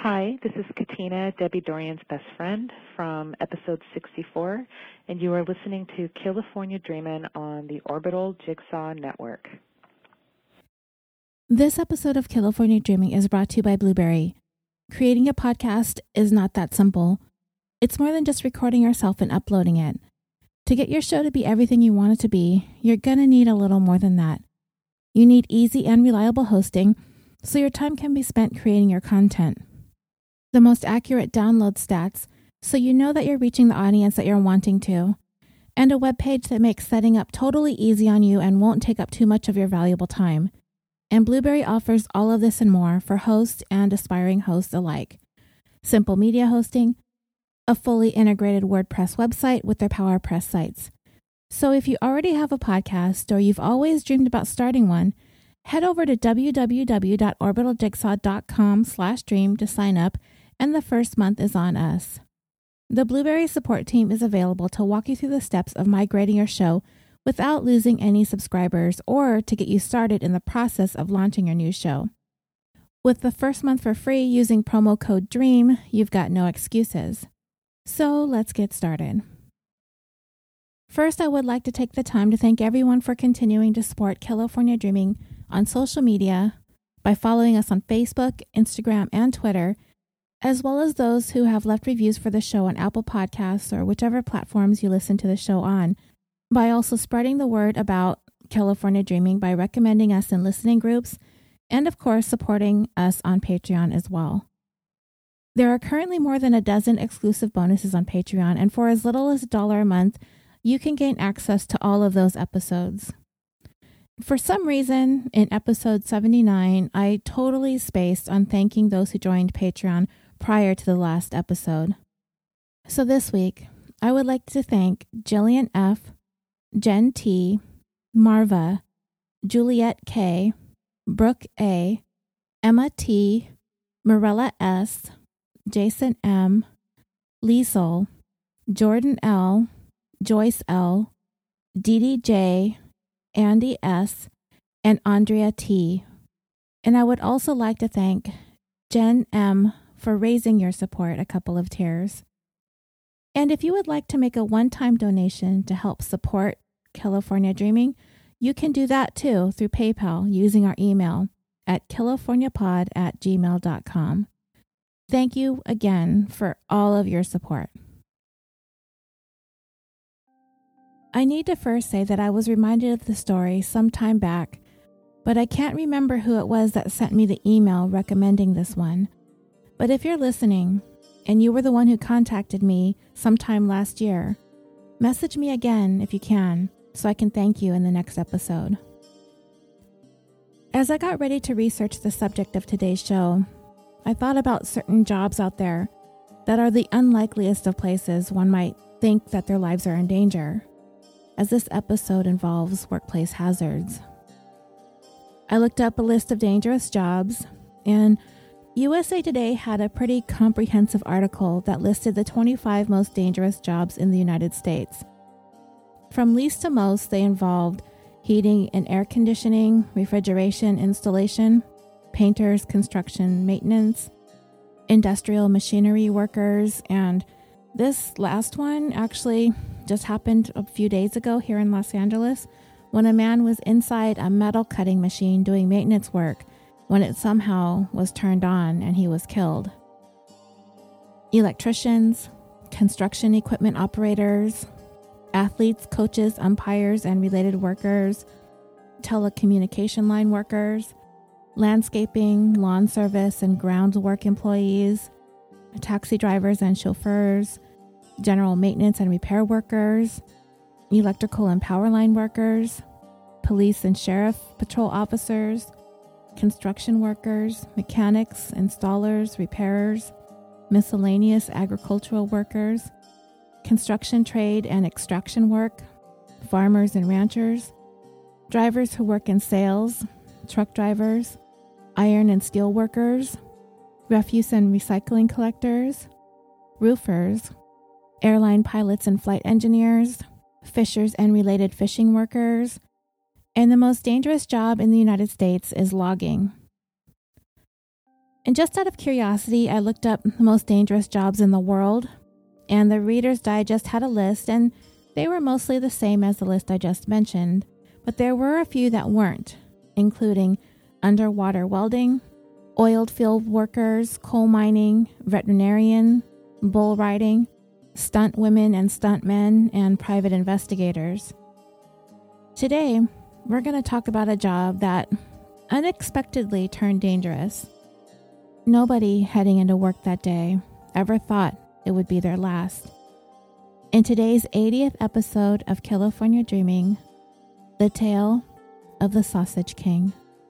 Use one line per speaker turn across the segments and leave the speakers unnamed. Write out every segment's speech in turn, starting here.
Hi, this is Katina, Debbie Dorian's best friend from episode 64, and you are listening to California Dreamin' on the Orbital Jigsaw Network.
This episode of California Dreaming is brought to you by Blueberry. Creating a podcast is not that simple. It's more than just recording yourself and uploading it. To get your show to be everything you want it to be, you're going to need a little more than that. You need easy and reliable hosting so your time can be spent creating your content. The most accurate download stats so you know that you're reaching the audience that you're wanting to, and a web page that makes setting up totally easy on you and won't take up too much of your valuable time. And Blueberry offers all of this and more for hosts and aspiring hosts alike. Simple media hosting, a fully integrated WordPress website with their PowerPress sites. So if you already have a podcast or you've always dreamed about starting one, head over to www.orbitaljigsaw.com/dream to sign up, and the first month is on us. The Blueberry support team is available to walk you through the steps of migrating your show without losing any subscribers or to get you started in the process of launching your new show. With the first month for free using promo code DREAM, you've got no excuses. So let's get started. First, I would like to take the time to thank everyone for continuing to support California Dreaming on social media by following us on Facebook, Instagram, and Twitter, as well as those who have left reviews for the show on Apple Podcasts or whichever platforms you listen to the show on, by also spreading the word about California Dreaming by recommending us in listening groups, and of course supporting us on Patreon as well. There are currently more than a dozen exclusive bonuses on Patreon, and for as little as $1 a month, you can gain access to all of those episodes. For some reason, in episode 79, I totally spaced on thanking those who joined Patreon prior to the last episode. So this week, I would like to thank Jillian F., Jen T., Marva, Juliet K., Brooke A., Emma T., Morella S., Jason M., Liesel, Jordan L., Joyce L., Dee J., Andy S., and Andrea T. And I would also like to thank Jen M. for raising your support a couple of tiers. And if you would like to make a one-time donation to help support California Dreaming, you can do that too through PayPal using our email at californiapod@gmail.com. Thank you again for all of your support. I need to first say that I was reminded of the story some time back, but I can't remember who it was that sent me the email recommending this one. But if you're listening, and you were the one who contacted me sometime last year, message me again if you can, so I can thank you in the next episode. As I got ready to research the subject of today's show, I thought about certain jobs out there that are the unlikeliest of places one might think that their lives are in danger, as this episode involves workplace hazards. I looked up a list of dangerous jobs, and USA Today had a pretty comprehensive article that listed the 25 most dangerous jobs in the United States. From least to most, they involved heating and air conditioning, refrigeration installation, painters, construction maintenance, industrial machinery workers, and this last one actually just happened a few days ago here in Los Angeles when a man was inside a metal cutting machine doing maintenance work when it somehow was turned on and he was killed. Electricians, construction equipment operators, athletes, coaches, umpires, and related workers, telecommunication line workers, landscaping, lawn service, and groundswork employees, taxi drivers and chauffeurs, general maintenance and repair workers, electrical and power line workers, police and sheriff patrol officers, construction workers, mechanics, installers, repairers, miscellaneous agricultural workers, construction trade and extraction work, farmers and ranchers, drivers who work in sales, truck drivers, iron and steel workers, refuse and recycling collectors, roofers, airline pilots and flight engineers, fishers and related fishing workers, and the most dangerous job in the United States is logging. And just out of curiosity, I looked up the most dangerous jobs in the world, and the Reader's Digest had a list, and they were mostly the same as the list I just mentioned, but there were a few that weren't, including underwater welding, oil field workers, coal mining, veterinarian, bull riding, stunt women and stunt men, and private investigators. Today, we're going to talk about a job that unexpectedly turned dangerous. Nobody heading into work that day ever thought it would be their last. In today's 80th episode of California Dreaming, the tale of the Sausage King.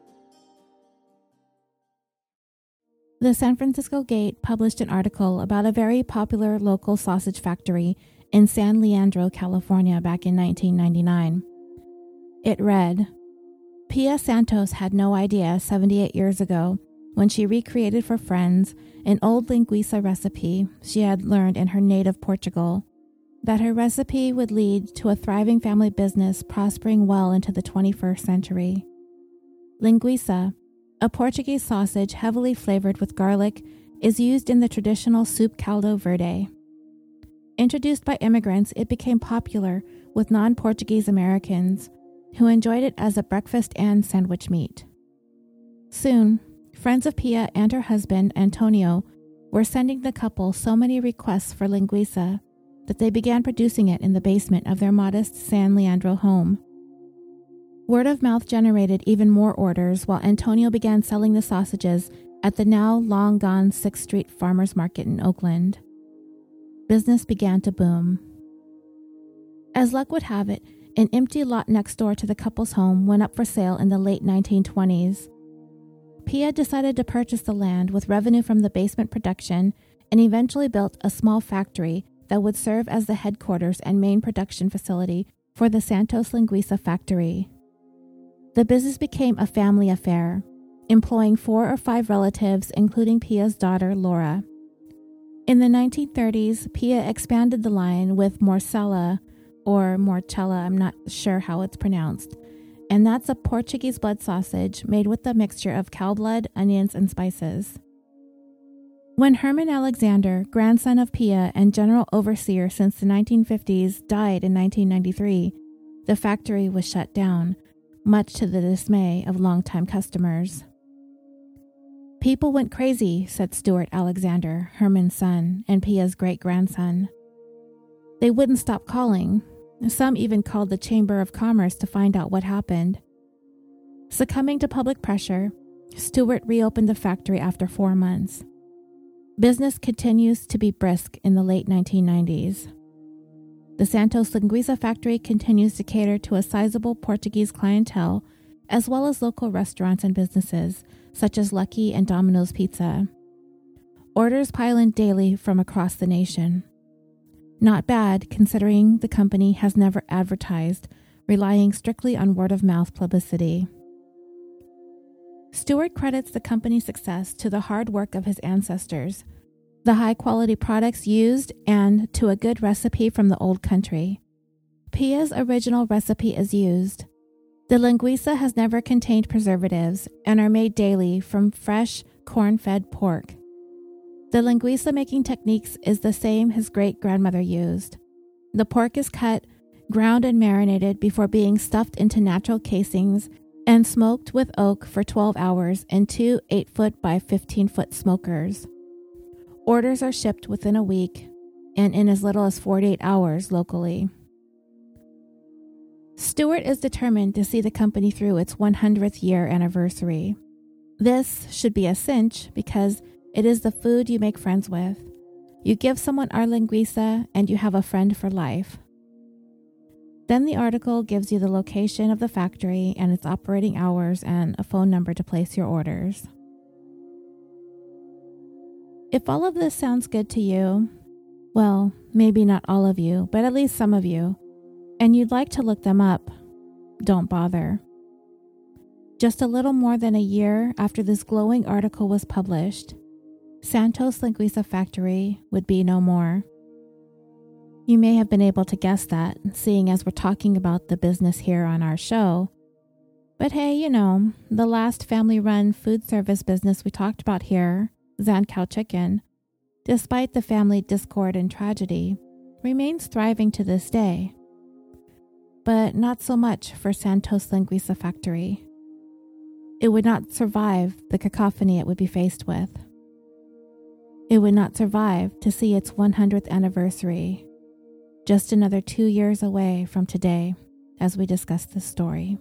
The San Francisco Gate published an article about a very popular local sausage factory in San Leandro, California back in 1999. It read, Pia Santos had no idea 78 years ago when she recreated for friends an old linguiça recipe she had learned in her native Portugal, that her recipe would lead to a thriving family business prospering well into the 21st century. Linguiça, a Portuguese sausage heavily flavored with garlic, is used in the traditional soup caldo verde. Introduced by immigrants, it became popular with non-Portuguese Americans who enjoyed it as a breakfast and sandwich meat. Soon, friends of Pia and her husband, Antonio, were sending the couple so many requests for linguiça that they began producing it in the basement of their modest San Leandro home. Word of mouth generated even more orders while Antonio began selling the sausages at the now long-gone 6th Street Farmers Market in Oakland. Business began to boom. As luck would have it, an empty lot next door to the couple's home went up for sale in the late 1920s. Pia decided to purchase the land with revenue from the basement production and eventually built a small factory that would serve as the headquarters and main production facility for the Santos Linguiça factory. The business became a family affair, employing 4 or 5 relatives, including Pia's daughter, Laura. In the 1930s, Pia expanded the line with Morcella, or Morcella, I'm not sure how it's pronounced, and that's a Portuguese blood sausage made with a mixture of cow blood, onions, and spices. When Herman Alexander, grandson of Pia and general overseer since the 1950s, died in 1993, the factory was shut down, much to the dismay of longtime customers. People went crazy, said Stuart Alexander, Herman's son and Pia's great-grandson. They wouldn't stop calling. Some even called the Chamber of Commerce to find out what happened. Succumbing to public pressure, Stuart reopened the factory after 4 months. Business continues to be brisk in the late 1990s. The Santos Linguiça factory continues to cater to a sizable Portuguese clientele, as well as local restaurants and businesses, such as Lucky and Domino's Pizza. Orders pile in daily from across the nation. Not bad, considering the company has never advertised, relying strictly on word-of-mouth publicity. Stuart credits the company's success to the hard work of his ancestors, the high-quality products used, and to a good recipe from the old country. Pia's original recipe is used. The linguiça has never contained preservatives and are made daily from fresh, corn-fed pork. The linguiça making techniques is the same his great-grandmother used. The pork is cut, ground and marinated before being stuffed into natural casings and smoked with oak for 12 hours in 2 8-foot by 15-foot smokers. Orders are shipped within a week and in as little as 48 hours locally. Stuart is determined to see the company through its 100th year anniversary. This should be a cinch because it is the food you make friends with. You give someone our linguiça and you have a friend for life. Then the article gives you the location of the factory and its operating hours and a phone number to place your orders. If all of this sounds good to you, well, maybe not all of you, but at least some of you, and you'd like to look them up, don't bother. Just a little more than a year after this glowing article was published, Santos Linguiça factory would be no more. You may have been able to guess that, seeing as we're talking about the business here on our show. But hey, the last family-run food service business we talked about here, Zankou Chicken, despite the family discord and tragedy, remains thriving to this day. But not so much for Santos Linguiça Factory. It would not survive the cacophony it would be faced with. It would not survive to see its 100th anniversary, just another 2 years away from today as we discuss this story.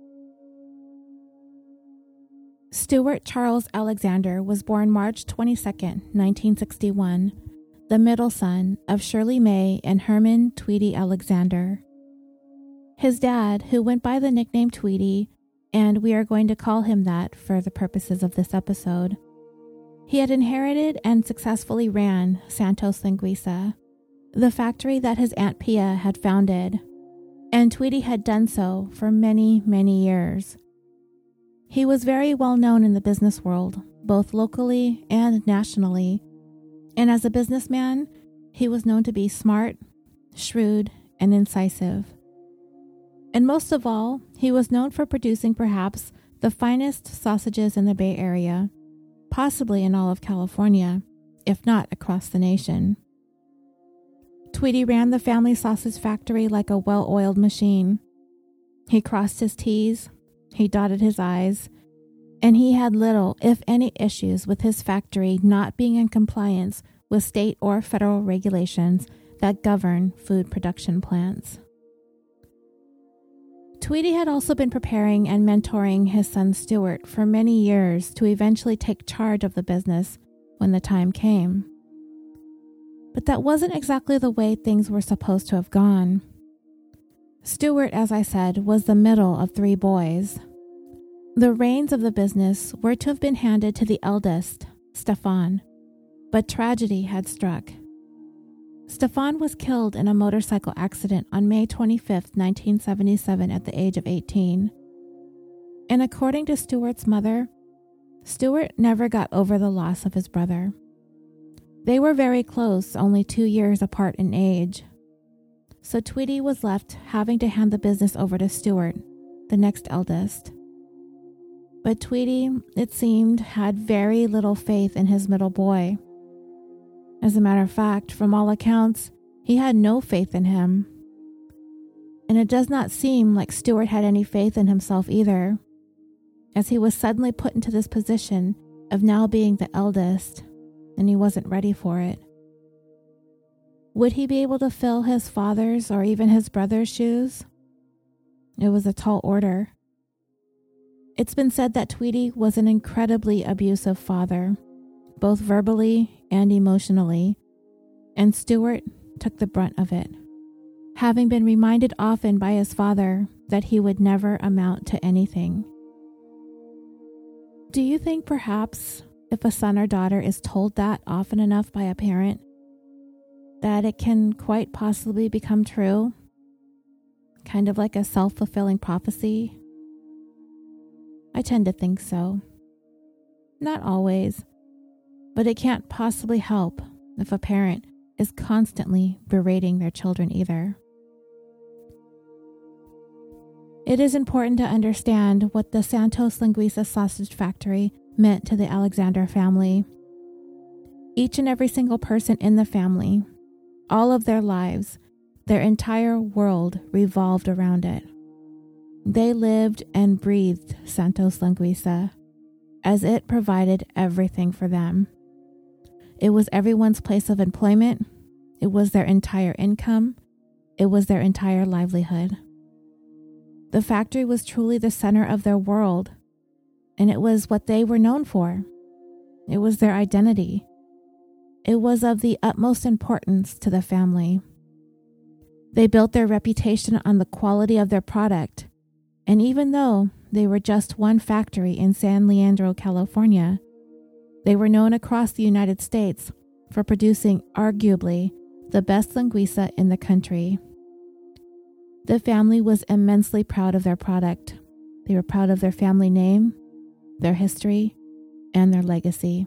Stuart Charles Alexander was born March 22, 1961, the middle son of Shirley May and Herman Tweedy Alexander. His dad, who went by the nickname Tweedy, and we are going to call him that for the purposes of this episode, he had inherited and successfully ran Santos Linguiça, the factory that his Aunt Pia had founded, and Tweedy had done so for many, many years. He was very well known in the business world, both locally and nationally, and as a businessman, he was known to be smart, shrewd, and incisive. And most of all, he was known for producing perhaps the finest sausages in the Bay Area, possibly in all of California, if not across the nation. Tweedy ran the family sausage factory like a well-oiled machine. He crossed his T's, he dotted his I's, and he had little, if any, issues with his factory not being in compliance with state or federal regulations that govern food production plants. Tweedy had also been preparing and mentoring his son Stuart for many years to eventually take charge of the business when the time came. But that wasn't exactly the way things were supposed to have gone. Stuart, as I said, was the middle of 3 boys. The reins of the business were to have been handed to the eldest, Stefan, but tragedy had struck. Stefan was killed in a motorcycle accident on May 25, 1977 at the age of 18. And according to Stuart's mother, Stuart never got over the loss of his brother. They were very close, only 2 years apart in age. So Tweedy was left having to hand the business over to Stuart, the next eldest. But Tweedy, it seemed, had very little faith in his middle boy. As a matter of fact, from all accounts, he had no faith in him. And it does not seem like Stuart had any faith in himself either, as he was suddenly put into this position of now being the eldest, and he wasn't ready for it. Would he be able to fill his father's or even his brother's shoes? It was a tall order. It's been said that Tweedy was an incredibly abusive father, both verbally and emotionally, and Stuart took the brunt of it, having been reminded often by his father that he would never amount to anything. Do you think perhaps if a son or daughter is told that often enough by a parent, that it can quite possibly become true? Kind of like a self-fulfilling prophecy? I tend to think so. Not always, but it can't possibly help if a parent is constantly berating their children either. It is important to understand what the Santos Linguiça sausage factory meant to the Alexander family. Each and every single person in the family, all of their lives, their entire world revolved around it. They lived and breathed Santos Linguiça, as it provided everything for them. It was everyone's place of employment. It was their entire income. It was their entire livelihood. The factory was truly the center of their world, and it was what they were known for. It was their identity. It was of the utmost importance to the family. They built their reputation on the quality of their product, and even though they were just one factory in San Leandro, California, they were known across the United States for producing arguably the best linguiça in the country. The family was immensely proud of their product. They were proud of their family name, their history, and their legacy.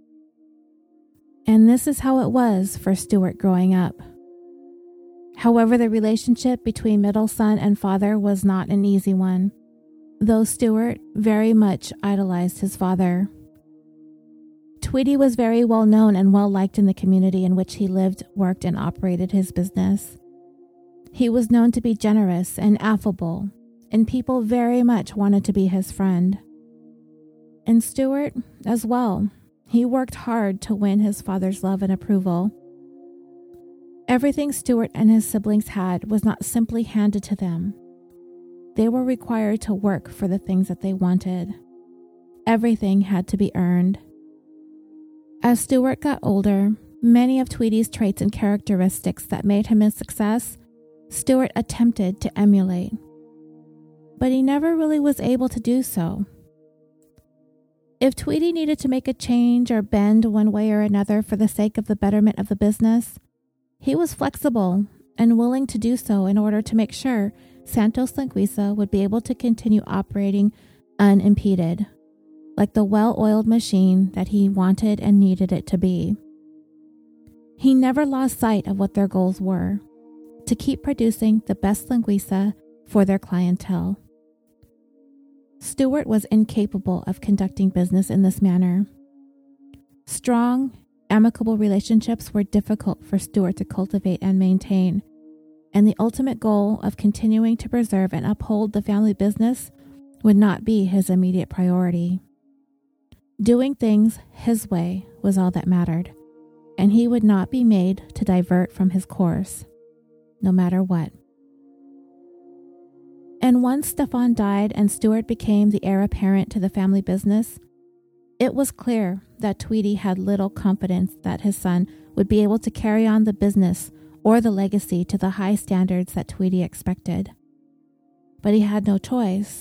And this is how it was for Stuart growing up. However, the relationship between middle son and father was not an easy one. though Stewart very much idolized his father. Tweedy was very well known and well liked in the community in which he lived, worked, and operated his business. He was known to be generous and affable, and people very much wanted to be his friend. And Stewart, as well, he worked hard to win his father's love and approval. Everything Stewart and his siblings had was not simply handed to them. They were required to work for the things that they wanted. Everything had to be earned. As Stewart got older, many of Tweedy's traits and characteristics that made him a success, Stewart attempted to emulate. But he never really was able to do so. If Tweedy needed to make a change or bend one way or another for the sake of the betterment of the business, he was flexible and willing to do so in order to make sure Santos Linguiça would be able to continue operating unimpeded, like the well-oiled machine that he wanted and needed it to be. He never lost sight of what their goals were: to keep producing the best linguiça for their clientele. Stewart was incapable of conducting business in this manner. Strong, amicable relationships were difficult for Stewart to cultivate and maintain, and the ultimate goal of continuing to preserve and uphold the family business would not be his immediate priority. Doing things his way was all that mattered, and he would not be made to divert from his course, no matter what. And once Stefan died and Stewart became the heir apparent to the family business, it was clear that Tweedy had little confidence that his son would be able to carry on the business or the legacy to the high standards that Tweedy expected. But he had no choice.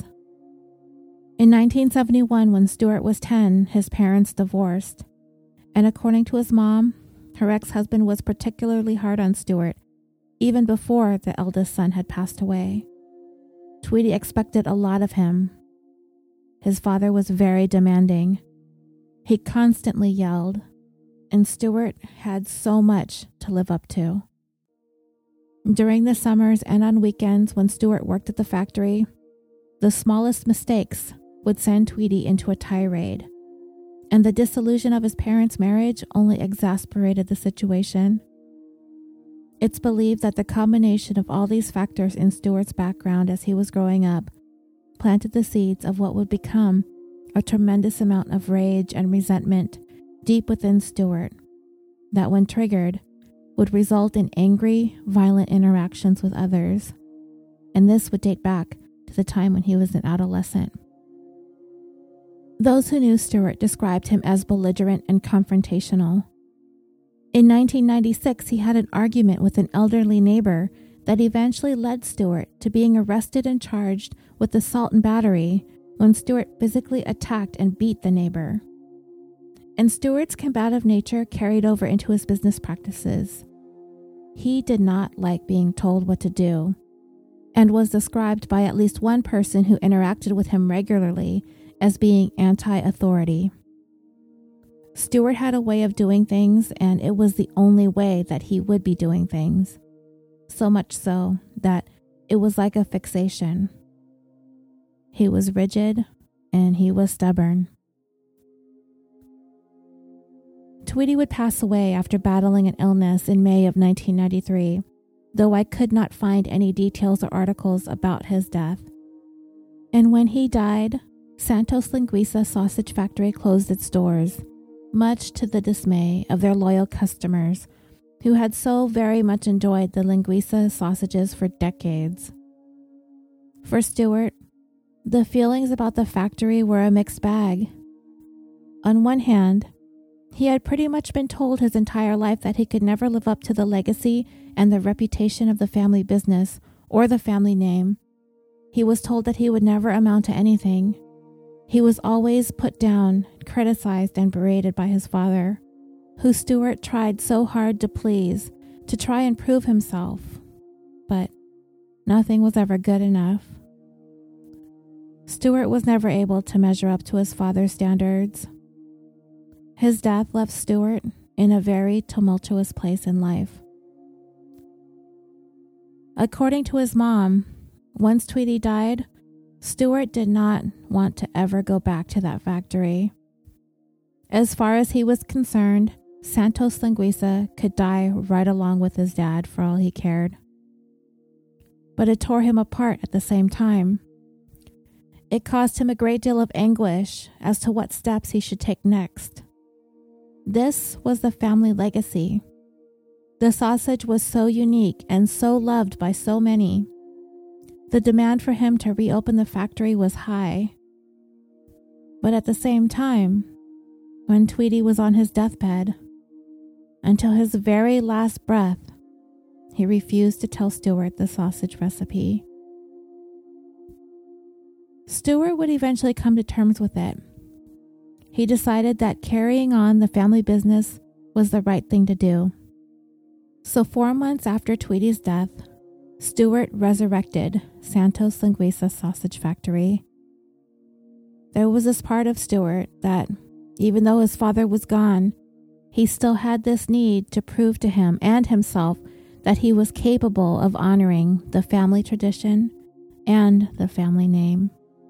In 1971, when Stewart was 10, his parents divorced, and according to his mom, her ex-husband was particularly hard on Stewart, even before the eldest son had passed away. Tweedy expected a lot of him. His father was very demanding. He constantly yelled, and Stewart had so much to live up to. During the summers and on weekends when Stewart worked at the factory, the smallest mistakes would send Tweedy into a tirade, and the disillusion of his parents' marriage only exasperated the situation. It's believed that the combination of all these factors in Stewart's background as he was growing up planted the seeds of what would become a tremendous amount of rage and resentment deep within Stewart that, when triggered, would result in angry, violent interactions with others, and this would date back to the time when he was an adolescent. Those who knew Stewart described him as belligerent and confrontational. In 1996, he had an argument with an elderly neighbor that eventually led Stewart to being arrested and charged with assault and battery when Stewart physically attacked and beat the neighbor. And Stewart's combative nature carried over into his business practices. He did not like being told what to do, and was described by at least one person who interacted with him regularly as being anti-authority. Stewart had a way of doing things, and it was the only way that he would be doing things. So much so that it was like a fixation. He was rigid, and he was stubborn. Tweedy would pass away after battling an illness in May of 1993, though I could not find any details or articles about his death. And when he died, Santos Linguiça Sausage Factory closed its doors, much to the dismay of their loyal customers who had so very much enjoyed the linguiça sausages for decades. For Stewart, the feelings about the factory were a mixed bag. On one hand, he had pretty much been told his entire life that he could never live up to the legacy and the reputation of the family business or the family name. He was told that he would never amount to anything. He was always put down, criticized, and berated by his father, who Stewart tried so hard to please, to try and prove himself. But nothing was ever good enough. Stewart was never able to measure up to his father's standards. His death left Stewart in a very tumultuous place in life. According to his mom, once Tweedy died, Stewart did not want to ever go back to that factory. As far as he was concerned, Santos Linguiça could die right along with his dad for all he cared. But it tore him apart at the same time. It caused him a great deal of anguish as to what steps he should take next. This was the family legacy. The sausage was so unique and so loved by so many. The demand for him to reopen the factory was high. But at the same time, when Tweety was on his deathbed, until his very last breath, he refused to tell Stewart the sausage recipe. Stewart would eventually come to terms with it. He decided that carrying on the family business was the right thing to do. So 4 months after Tweety's death, Stewart resurrected Santos Linguiça Sausage Factory. There was this part of Stewart that, even though his father was gone, he still had this need to prove to him and himself that he was capable of honoring the family tradition and the family name.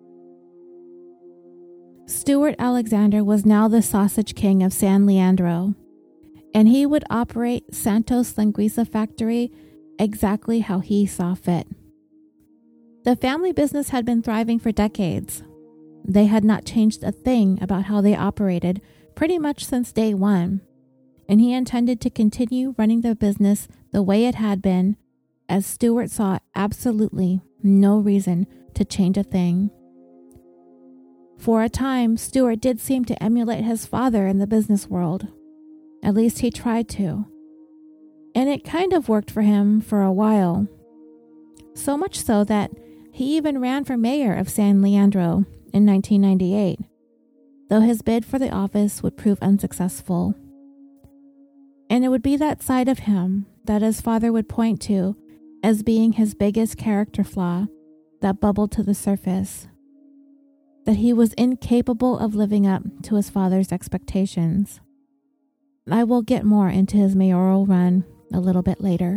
Stewart Alexander was now the sausage king of San Leandro, and he would operate Santos Linguiça Factory exactly how he saw fit. The family business had been thriving for decades. They had not changed a thing about how they operated pretty much since day one, and he intended to continue running the business the way it had been, as Stewart saw absolutely no reason to change a thing. For a time, Stewart did seem to emulate his father in the business world. At least he tried to. And it kind of worked for him for a while. So much so that he even ran for mayor of San Leandro in 1998, though his bid for the office would prove unsuccessful. And it would be that side of him that his father would point to as being his biggest character flaw that bubbled to the surface. That he was incapable of living up to his father's expectations. I will get more into his mayoral run a little bit later.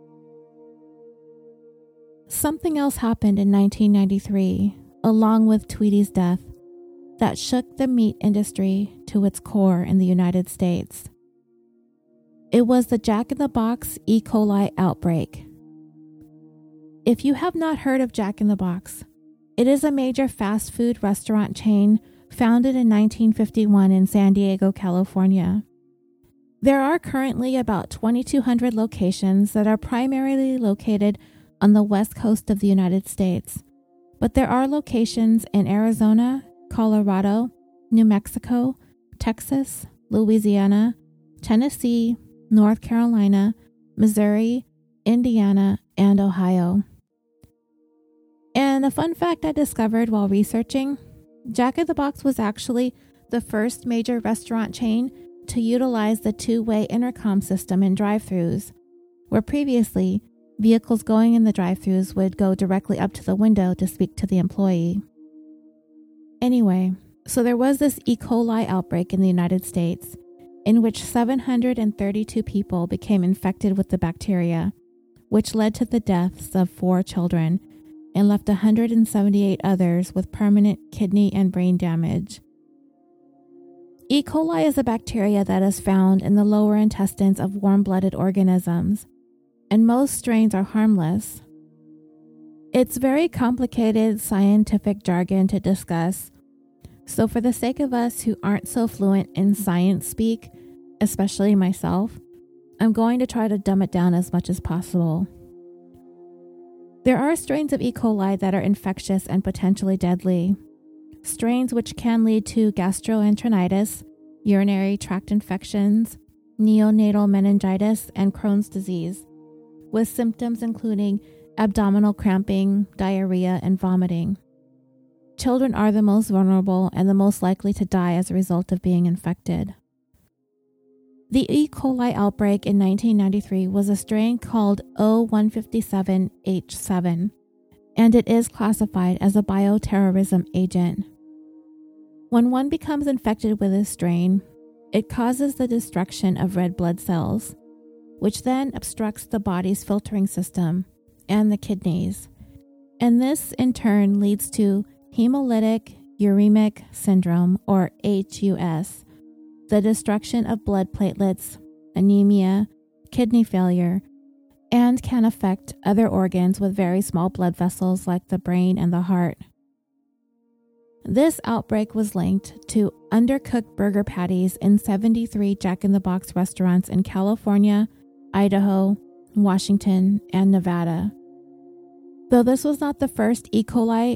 Something else happened in 1993, along with Tweety's death, that shook the meat industry to its core in the United States. It was the Jack in the Box E. coli outbreak. If you have not heard of Jack in the Box, it is a major fast food restaurant chain founded in 1951 in San Diego, California. There are currently about 2,200 locations that are primarily located on the west coast of the United States, but there are locations in Arizona, Colorado, New Mexico, Texas, Louisiana, Tennessee, North Carolina, Missouri, Indiana, and Ohio. And a fun fact I discovered while researching, Jack in the Box was actually the first major restaurant chain to utilize the two-way intercom system in drive-thrus, where previously vehicles going in the drive-thrus would go directly up to the window to speak to the employee. Anyway, so there was this E. coli outbreak in the United States, in which 732 people became infected with the bacteria, which led to the deaths of 4 children and left 178 others with permanent kidney and brain damage. E. coli is a bacteria that is found in the lower intestines of warm-blooded organisms, and most strains are harmless. It's very complicated scientific jargon to discuss, so for the sake of us who aren't so fluent in science speak, especially myself, I'm going to try to dumb it down as much as possible. There are strains of E. coli that are infectious and potentially deadly. Strains which can lead to gastroenteritis, urinary tract infections, neonatal meningitis, and Crohn's disease, with symptoms including abdominal cramping, diarrhea, and vomiting. Children are the most vulnerable and the most likely to die as a result of being infected. The E. coli outbreak in 1993 was a strain called O157H7, and it is classified as a bioterrorism agent. When one becomes infected with this strain, it causes the destruction of red blood cells, which then obstructs the body's filtering system and the kidneys, and this in turn leads to hemolytic uremic syndrome, or HUS, the destruction of blood platelets, anemia, kidney failure, and can affect other organs with very small blood vessels like the brain and the heart. This outbreak was linked to undercooked burger patties in 73 Jack in the Box restaurants in California, Idaho, Washington, and Nevada. Though this was not the first E. coli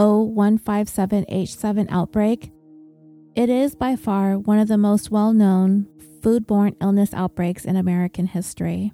O157H7 outbreak, it is by far one of the most well-known foodborne illness outbreaks in American history.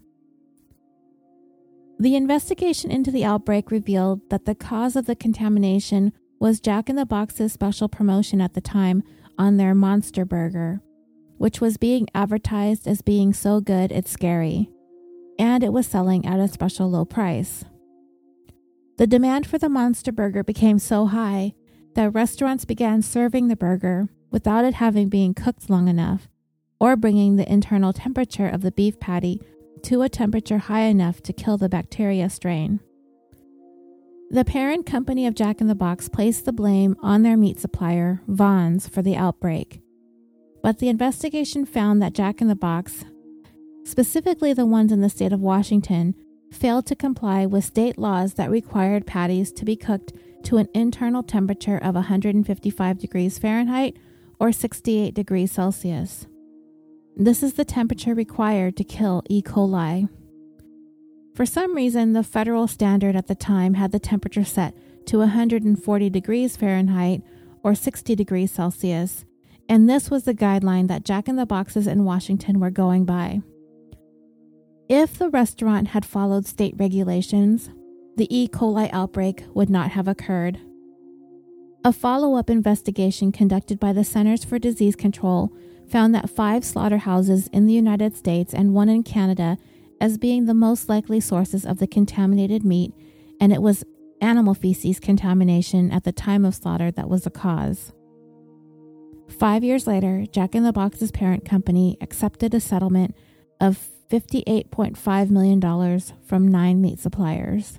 The investigation into the outbreak revealed that the cause of the contamination was Jack in the Box's special promotion at the time on their Monster Burger, which was being advertised as being so good it's scary, and it was selling at a special low price. The demand for the Monster Burger became so high that restaurants began serving the burger without it having been cooked long enough, or bringing the internal temperature of the beef patty to a temperature high enough to kill the bacteria strain. The parent company of Jack in the Box placed the blame on their meat supplier, Vons, for the outbreak. But the investigation found that Jack in the Box, specifically the ones in the state of Washington, failed to comply with state laws that required patties to be cooked to an internal temperature of 155 degrees Fahrenheit or 68 degrees Celsius. This is the temperature required to kill E. coli. For some reason, the federal standard at the time had the temperature set to 140 degrees Fahrenheit or 60 degrees Celsius, and this was the guideline that Jack in the Boxes in Washington were going by. If the restaurant had followed state regulations, the E. coli outbreak would not have occurred. A follow-up investigation conducted by the Centers for Disease Control found that 5 slaughterhouses in the United States and 1 in Canada as being the most likely sources of the contaminated meat, and it was animal feces contamination at the time of slaughter that was the cause. 5 years later, Jack in the Box's parent company accepted a settlement of $58.5 million from 9 meat suppliers.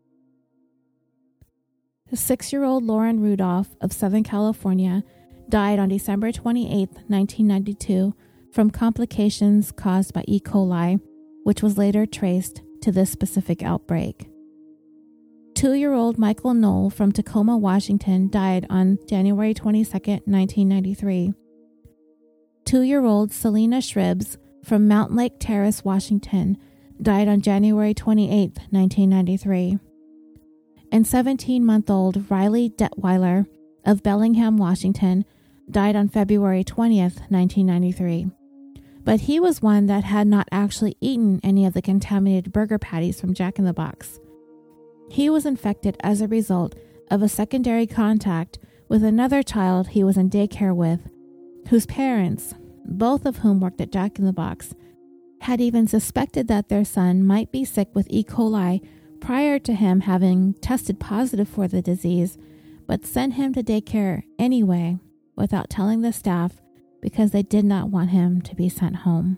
6-year-old Lauren Rudolph of Southern California died on December 28, 1992, from complications caused by E. coli, which was later traced to this specific outbreak. 2-year-old Michael Knoll from Tacoma, Washington, died on January 22, 1993. 2-year-old Selena Shribs from Mountain Lake Terrace, Washington, died on January 28, 1993. And 17-month-old Riley Detweiler of Bellingham, Washington, died on February 20th, 1993. But he was one that had not actually eaten any of the contaminated burger patties from Jack in the Box. He was infected as a result of a secondary contact with another child he was in daycare with, whose parents, both of whom worked at Jack in the Box, had even suspected that their son might be sick with E. coli prior to him having tested positive for the disease, but sent him to daycare anyway without telling the staff because they did not want him to be sent home.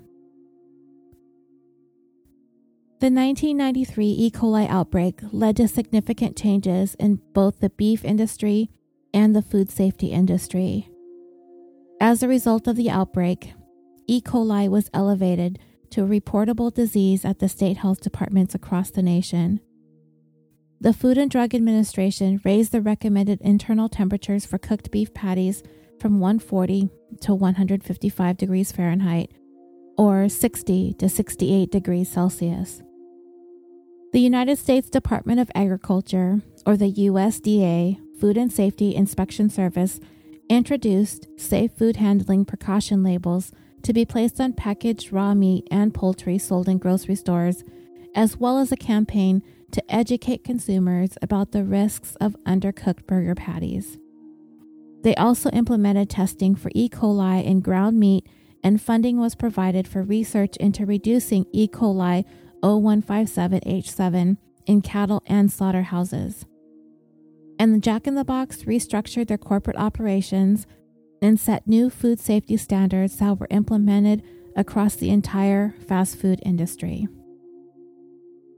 The 1993 E. coli outbreak led to significant changes in both the beef industry and the food safety industry. As a result of the outbreak, E. coli was elevated to a reportable disease at the state health departments across the nation. The Food and Drug Administration raised the recommended internal temperatures for cooked beef patties from 140 to 155 degrees Fahrenheit, or 60 to 68 degrees Celsius. The United States Department of Agriculture, or the USDA, Food and Safety Inspection Service, introduced safe food handling precaution labels to be placed on packaged raw meat and poultry sold in grocery stores, as well as a campaign to educate consumers about the risks of undercooked burger patties. They also implemented testing for E. coli in ground meat, and funding was provided for research into reducing E. coli O157H7 in cattle and slaughterhouses. And the Jack in the Box restructured their corporate operations and set new food safety standards that were implemented across the entire fast food industry.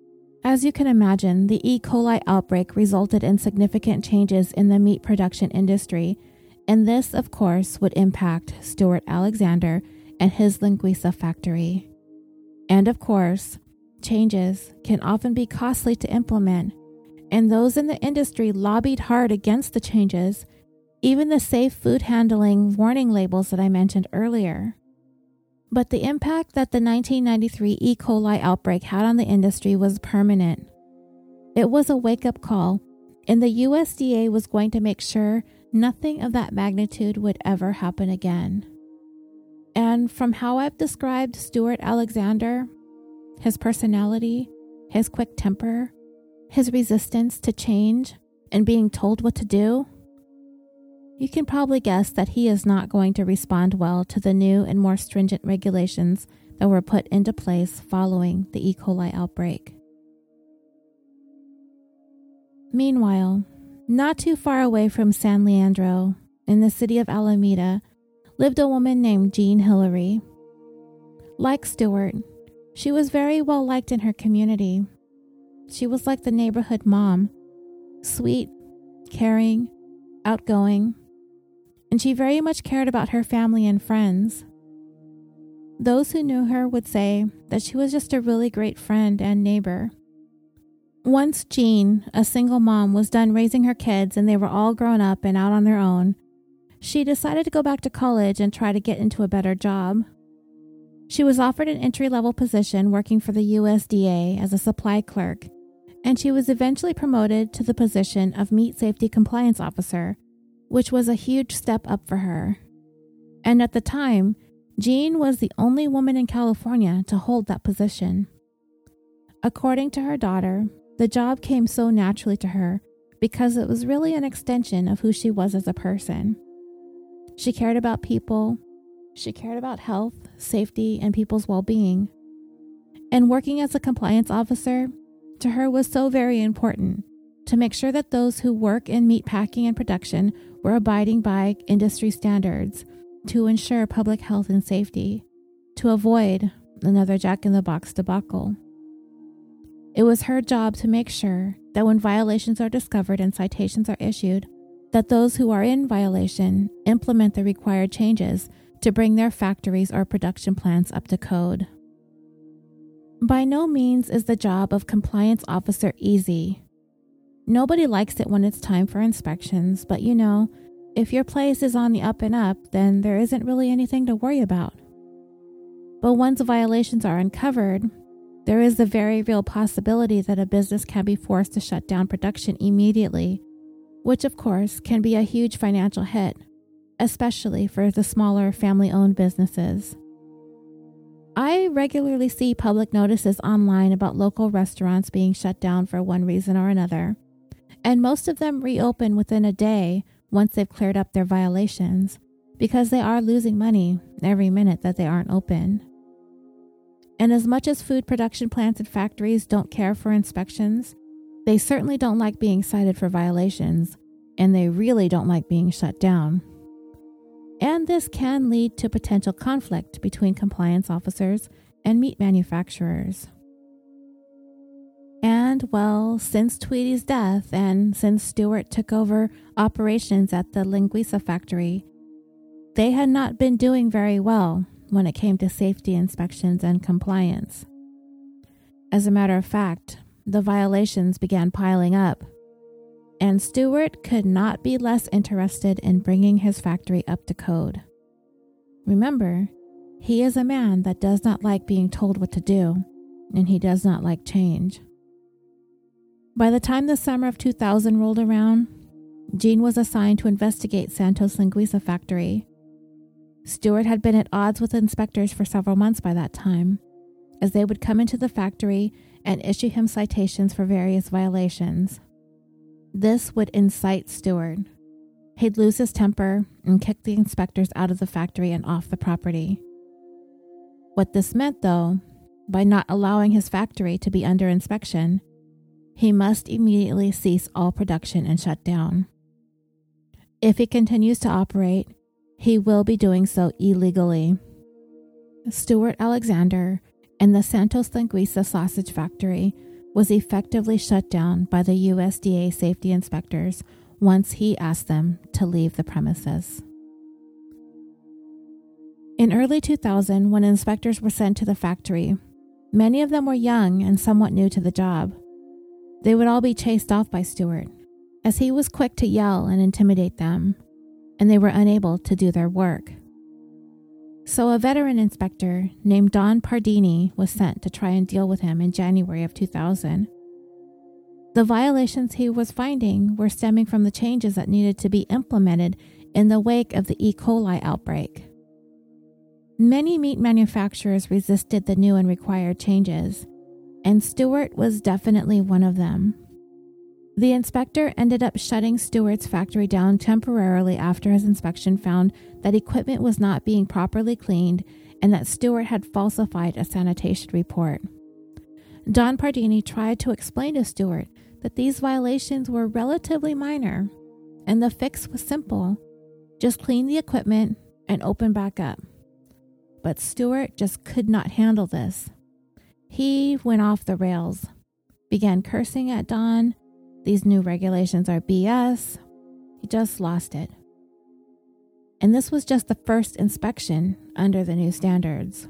As you can imagine, the E. coli outbreak resulted in significant changes in the meat production industry, and this, of course, would impact Stuart Alexander and his Linguiça factory. And of course, changes can often be costly to implement, and those in the industry lobbied hard against the changes, even the safe food handling warning labels that I mentioned earlier. But the impact that the 1993 E. coli outbreak had on the industry was permanent. It was a wake-up call, and the USDA was going to make sure nothing of that magnitude would ever happen again. And from how I've described Stuart Alexander, his personality, his quick temper, his resistance to change, and being told what to do, you can probably guess that he is not going to respond well to the new and more stringent regulations that were put into place following the E. coli outbreak. Meanwhile, not too far away from San Leandro, in the city of Alameda, lived a woman named Jean Hillary. Like Stuart, she was very well liked in her community. She was like the neighborhood mom, sweet, caring, outgoing, and she very much cared about her family and friends. Those who knew her would say that she was just a really great friend and neighbor. Once Jean, a single mom, was done raising her kids and they were all grown up and out on their own, she decided to go back to college and try to get into a better job. She was offered an entry-level position working for the USDA as a supply clerk, and she was eventually promoted to the position of Meat Safety Compliance Officer, which was a huge step up for her. And at the time, Jean was the only woman in California to hold that position. According to her daughter, the job came so naturally to her because it was really an extension of who she was as a person. She cared about people, she cared about health, safety, and people's well-being. And working as a compliance officer, to her was so very important to make sure that those who work in meat packing and production were abiding by industry standards to ensure public health and safety, to avoid another Jack-in-the-Box debacle. It was her job to make sure that when violations are discovered and citations are issued, that those who are in violation implement the required changes to bring their factories or production plants up to code. By no means is the job of compliance officer easy. Nobody likes it when it's time for inspections, but if your place is on the up and up, then there isn't really anything to worry about. But once violations are uncovered, there is the very real possibility that a business can be forced to shut down production immediately, which of course can be a huge financial hit, especially for the smaller family-owned businesses. I regularly see public notices online about local restaurants being shut down for one reason or another, and most of them reopen within a day once they've cleared up their violations, because they are losing money every minute that they aren't open. And as much as food production plants and factories don't care for inspections, they certainly don't like being cited for violations, and they really don't like being shut down. And this can lead to potential conflict between compliance officers and meat manufacturers. And, well, since Tweety's death and since Stuart took over operations at the Linguiça factory, they had not been doing very well when it came to safety inspections and compliance. As a matter of fact, the violations began piling up, and Stuart could not be less interested in bringing his factory up to code. Remember, he is a man that does not like being told what to do, and he does not like change. By the time the summer of 2000 rolled around, Jean was assigned to investigate Santos Linguiça factory. Stuart had been at odds with inspectors for several months by that time, as they would come into the factory and issue him citations for various violations. This would incite Stuart. He'd lose his temper and kick the inspectors out of the factory and off the property. What this meant, though, by not allowing his factory to be under inspection, he must immediately cease all production and shut down. If he continues to operate, he will be doing so illegally. Stuart Alexander and the Santos Linguiça sausage factory was effectively shut down by the USDA safety inspectors once he asked them to leave the premises. In early 2000, when inspectors were sent to the factory, many of them were young and somewhat new to the job. They would all be chased off by Stewart, as he was quick to yell and intimidate them, and they were unable to do their work. So a veteran inspector named Don Pardini was sent to try and deal with him in January of 2000. The violations he was finding were stemming from the changes that needed to be implemented in the wake of the E. coli outbreak. Many meat manufacturers resisted the new and required changes, and Stewart was definitely one of them. The inspector ended up shutting Stewart's factory down temporarily after his inspection found that equipment was not being properly cleaned and that Stewart had falsified a sanitation report. Don Pardini tried to explain to Stewart that these violations were relatively minor and the fix was simple: just clean the equipment and open back up. But Stewart just could not handle this. He went off the rails, began cursing at Don. These new regulations are BS. He just lost it. And this was just the first inspection under the new standards.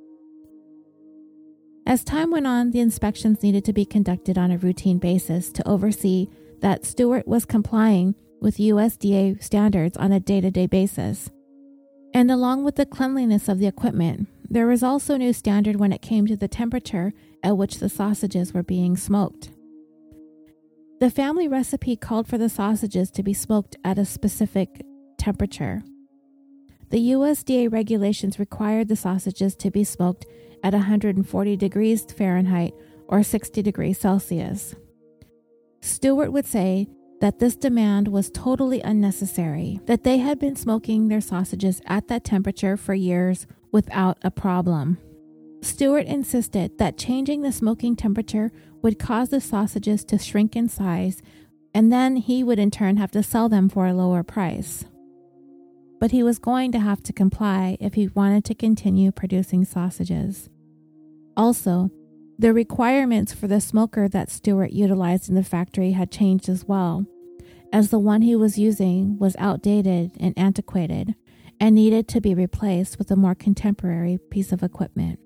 As time went on, the inspections needed to be conducted on a routine basis to oversee that Stewart was complying with USDA standards on a day-to-day basis. And along with the cleanliness of the equipment, there was also a new standard when it came to the temperature at which the sausages were being smoked. The family recipe called for the sausages to be smoked at a specific temperature. The USDA regulations required the sausages to be smoked at 140 degrees Fahrenheit or 60 degrees Celsius. Stewart would say that this demand was totally unnecessary, that they had been smoking their sausages at that temperature for years without a problem. Stewart insisted that changing the smoking temperature would cause the sausages to shrink in size, and then he would in turn have to sell them for a lower price. But he was going to have to comply if he wanted to continue producing sausages. Also, the requirements for the smoker that Stewart utilized in the factory had changed as well, as the one he was using was outdated and antiquated and needed to be replaced with a more contemporary piece of equipment.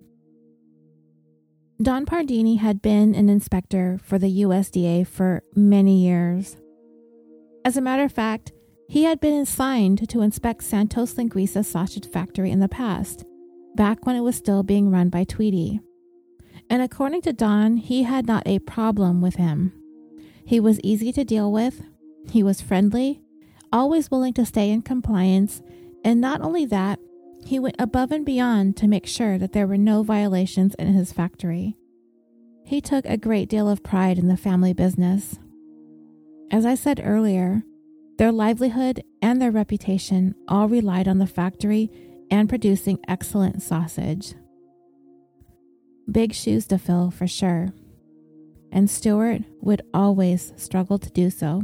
Don Pardini had been an inspector for the USDA for many years. As a matter of fact, he had been assigned to inspect Santos Linguiça sausage factory in the past, back when it was still being run by Tweety. And according to Don, he had not a problem with him. He was easy to deal with, he was friendly, always willing to stay in compliance, and not only that, he went above and beyond to make sure that there were no violations in his factory. He took a great deal of pride in the family business. As I said earlier, their livelihood and their reputation all relied on the factory and producing excellent sausage. Big shoes to fill for sure, and Stewart would always struggle to do so.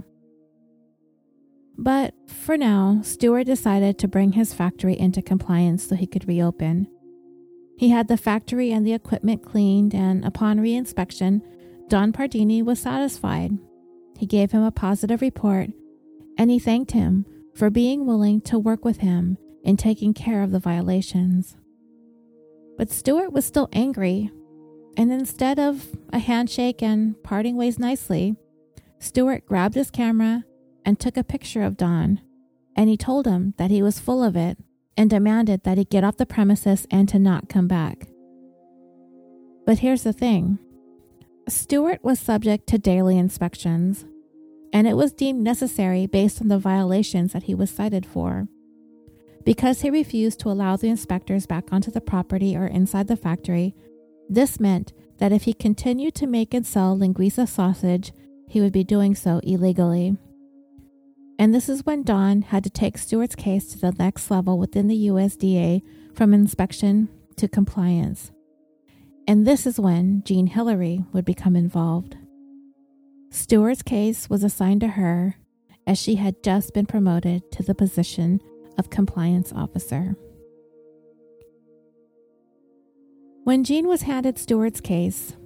But for now, Stewart decided to bring his factory into compliance so he could reopen. He had the factory and the equipment cleaned, and upon re-inspection, Don Pardini was satisfied. He gave him a positive report, and he thanked him for being willing to work with him in taking care of the violations. But Stewart was still angry, and instead of a handshake and parting ways nicely, Stewart grabbed his camera and took a picture of Don, and he told him that he was full of it and demanded that he get off the premises and to not come back. But here's the thing. Stewart was subject to daily inspections, and it was deemed necessary based on the violations that he was cited for. Because he refused to allow the inspectors back onto the property or inside the factory, this meant that if he continued to make and sell Linguiça sausage, he would be doing so illegally. And this is when Don had to take Stewart's case to the next level within the USDA from inspection to compliance. And this is when Jean Hillary would become involved. Stewart's case was assigned to her as she had just been promoted to the position of compliance officer. When Jean was handed Stewart's case,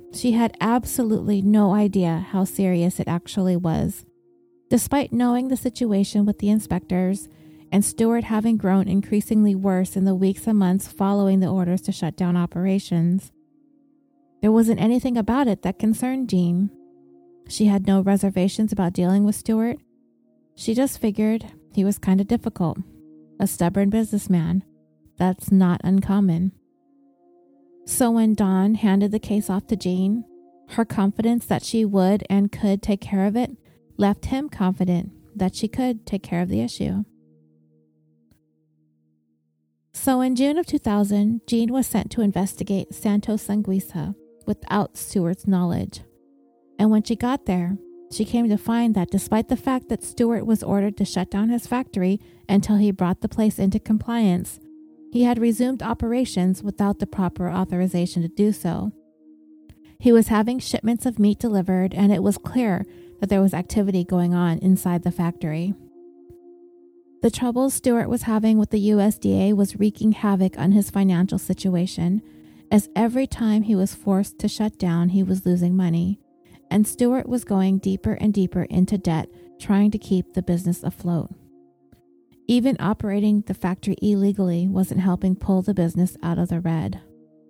she had absolutely no idea how serious it actually was. Despite knowing the situation with the inspectors and Stewart having grown increasingly worse in the weeks and months following the orders to shut down operations, there wasn't anything about it that concerned Jean. She had no reservations about dealing with Stewart. She just figured he was kind of difficult, a stubborn businessman. That's not uncommon. So when Dawn handed the case off to Jean, her confidence that she would and could take care of it left him confident that she could take care of the issue. So in June of 2000, Jean was sent to investigate Santos Sanguisa without Stewart's knowledge. And when she got there, she came to find that despite the fact that Stewart was ordered to shut down his factory until he brought the place into compliance, he had resumed operations without the proper authorization to do so. He was having shipments of meat delivered, and it was clear that there was activity going on inside the factory. The troubles Stewart was having with the USDA was wreaking havoc on his financial situation, as every time he was forced to shut down, he was losing money, and Stewart was going deeper and deeper into debt, trying to keep the business afloat. Even operating the factory illegally wasn't helping pull the business out of the red.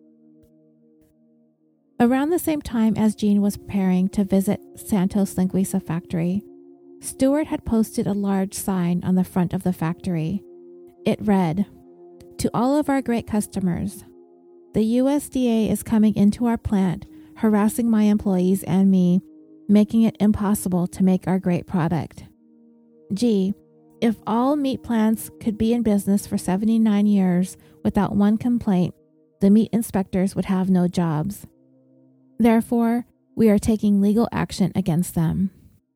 Around the same time as Jean was preparing to visit Santos Sanguisa factory, Stewart had posted a large sign on the front of the factory. It read, "To all of our great customers, the USDA is coming into our plant, harassing my employees and me, making it impossible to make our great product. Gee, if all meat plants could be in business for 79 years without one complaint, the meat inspectors would have no jobs. Therefore, we are taking legal action against them."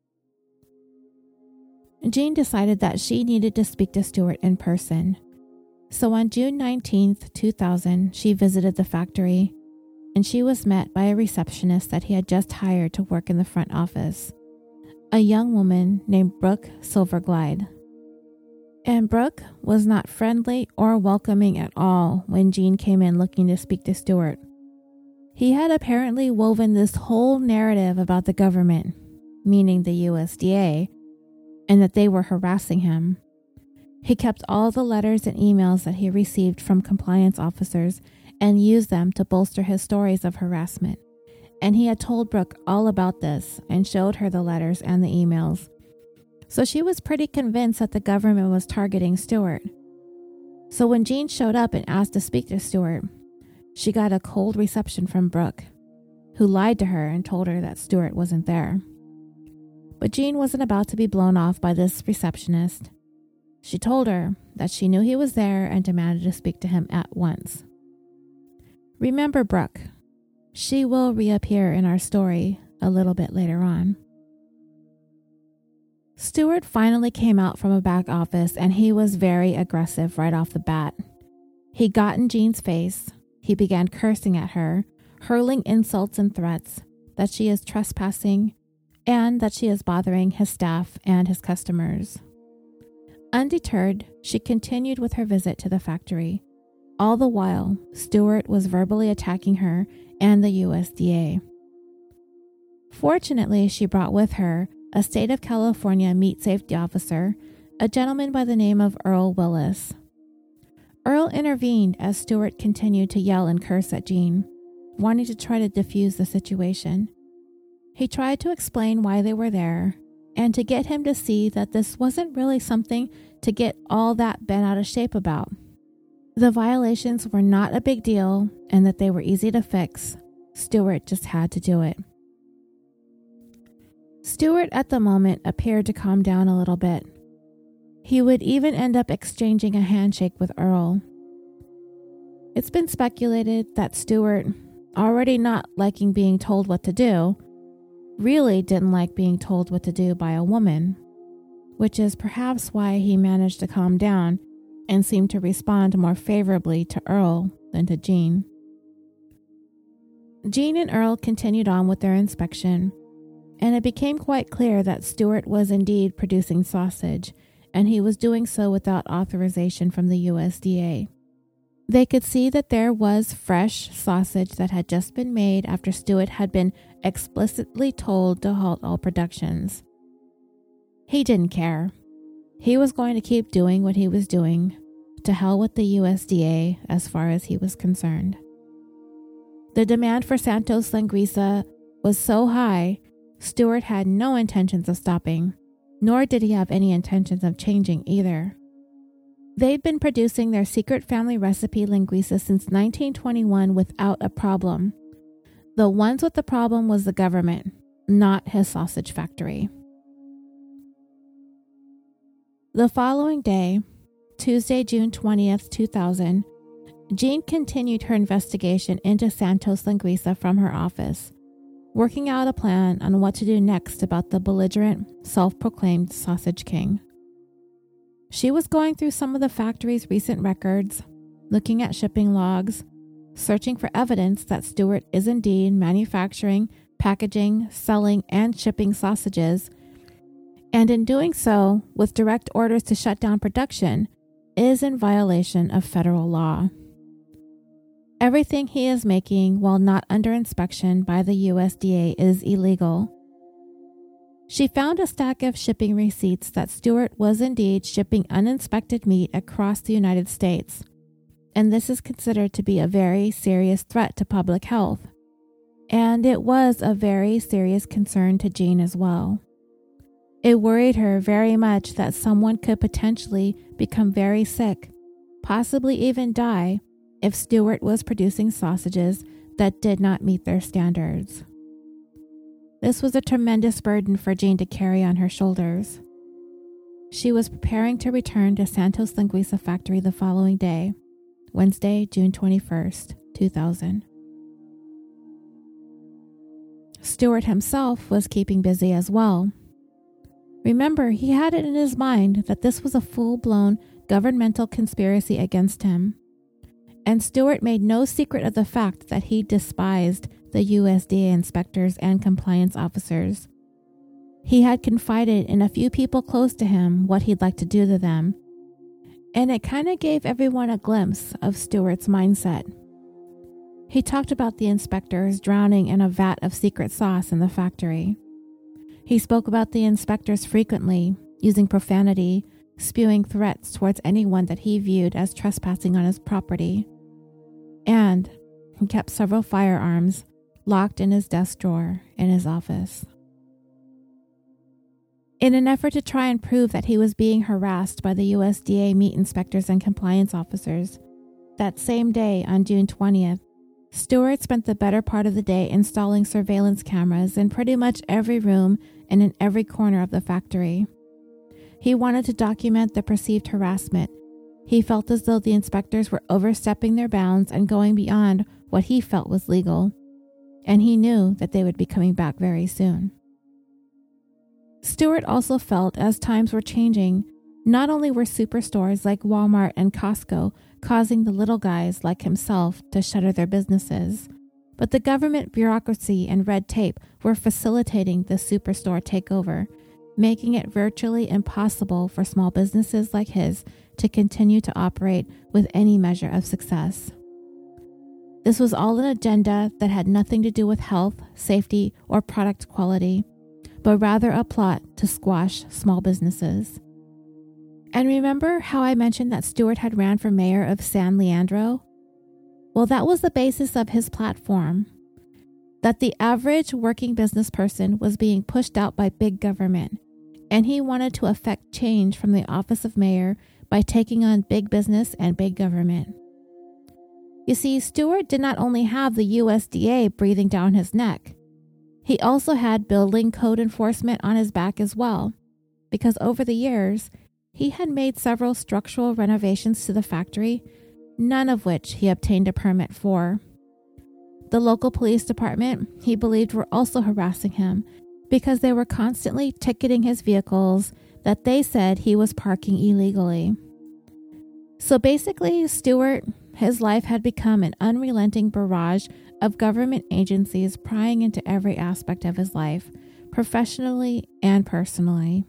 Jean decided that she needed to speak to Stewart in person. So on June 19th, 2000, she visited the factory, and she was met by a receptionist that he had just hired to work in the front office, a young woman named Brooke Silverglide. And Brooke was not friendly or welcoming at all when Jean came in looking to speak to Stewart. He had apparently woven this whole narrative about the government, meaning the USDA, and that they were harassing him. He kept all the letters and emails that he received from compliance officers and used them to bolster his stories of harassment. And he had told Brooke all about this and showed her the letters and the emails. So she was pretty convinced that the government was targeting Stewart. So when Jean showed up and asked to speak to Stewart, she got a cold reception from Brooke, who lied to her and told her that Stewart wasn't there. But Jean wasn't about to be blown off by this receptionist. She told her that she knew he was there and demanded to speak to him at once. Remember Brooke. She will reappear in our story a little bit later on. Stewart finally came out from a back office, and he was very aggressive right off the bat. He got in Jean's face. He began cursing at her, hurling insults and threats that she is trespassing and that she is bothering his staff and his customers. Undeterred, she continued with her visit to the factory. All the while, Stewart was verbally attacking her and the USDA. Fortunately, she brought with her a state of California meat safety officer, a gentleman by the name of Earl Willis. Earl intervened as Stewart continued to yell and curse at Jean, wanting to try to defuse the situation. He tried to explain why they were there and to get him to see that this wasn't really something to get all that bent out of shape about. The violations were not a big deal and that they were easy to fix. Stewart just had to do it. Stewart at the moment appeared to calm down a little bit. He would even end up exchanging a handshake with Earl. It's been speculated that Stewart, already not liking being told what to do, really didn't like being told what to do by a woman, which is perhaps why he managed to calm down and seemed to respond more favorably to Earl than to Jean. Jean and Earl continued on with their inspection, and it became quite clear that Stewart was indeed producing sausage, and he was doing so without authorization from the USDA. They could see that there was fresh sausage that had just been made after Stewart had been explicitly told to halt all productions. He didn't care. He was going to keep doing what he was doing. To hell with the USDA as far as he was concerned. The demand for Santos Linguiça was so high, Stewart had no intentions of stopping, nor did he have any intentions of changing either. They'd been producing their secret family recipe linguiça since 1921 without a problem. The ones with the problem was the government, not his sausage factory. The following day, Tuesday, June 20th, 2000, Jean continued her investigation into Santos Linguiça from her office, working out a plan on what to do next about the belligerent, self-proclaimed sausage king. She was going through some of the factory's recent records, looking at shipping logs, searching for evidence that Stewart is indeed manufacturing, packaging, selling, and shipping sausages, and in doing so, with direct orders to shut down production, is in violation of federal law. Everything he is making while not under inspection by the USDA is illegal. She found a stack of shipping receipts that Stewart was indeed shipping uninspected meat across the United States, and this is considered to be a very serious threat to public health. And it was a very serious concern to Jean as well. It worried her very much that someone could potentially become very sick, possibly even die, if Stewart was producing sausages that did not meet their standards. This was a tremendous burden for Jean to carry on her shoulders. She was preparing to return to Santos Linguiça factory the following day, Wednesday, June 21st, 2000. Stewart himself was keeping busy as well. Remember, he had it in his mind that this was a full-blown governmental conspiracy against him. And Stewart made no secret of the fact that he despised the USDA inspectors and compliance officers. He had confided in a few people close to him what he'd like to do to them, and it kind of gave everyone a glimpse of Stewart's mindset. He talked about the inspectors drowning in a vat of secret sauce in the factory. He spoke about the inspectors frequently, using profanity, spewing threats towards anyone that he viewed as trespassing on his property. And he kept several firearms locked in his desk drawer in his office. In an effort to try and prove that he was being harassed by the USDA meat inspectors and compliance officers, that same day on June 20th, Stewart spent the better part of the day installing surveillance cameras in pretty much every room and in every corner of the factory. He wanted to document the perceived harassment. He felt as though the inspectors were overstepping their bounds and going beyond what he felt was legal, and he knew that they would be coming back very soon. Stewart also felt as times were changing, not only were superstores like Walmart and Costco causing the little guys like himself to shutter their businesses, but the government bureaucracy and red tape were facilitating the superstore takeover, making it virtually impossible for small businesses like his to continue to operate with any measure of success. This was all an agenda that had nothing to do with health, safety, or product quality, but rather a plot to squash small businesses. And remember how I mentioned that Stewart had ran for mayor of San Leandro? Well, that was the basis of his platform, that the average working business person was being pushed out by big government, and he wanted to effect change from the office of mayor by taking on big business and big government. You see, Stewart did not only have the USDA breathing down his neck, he also had building code enforcement on his back as well, because over the years, he had made several structural renovations to the factory, none of which he obtained a permit for. The local police department, he believed, were also harassing him because they were constantly ticketing his vehicles that they said he was parking illegally. So basically, Stewart, his life had become an unrelenting barrage of government agencies prying into every aspect of his life, professionally and personally.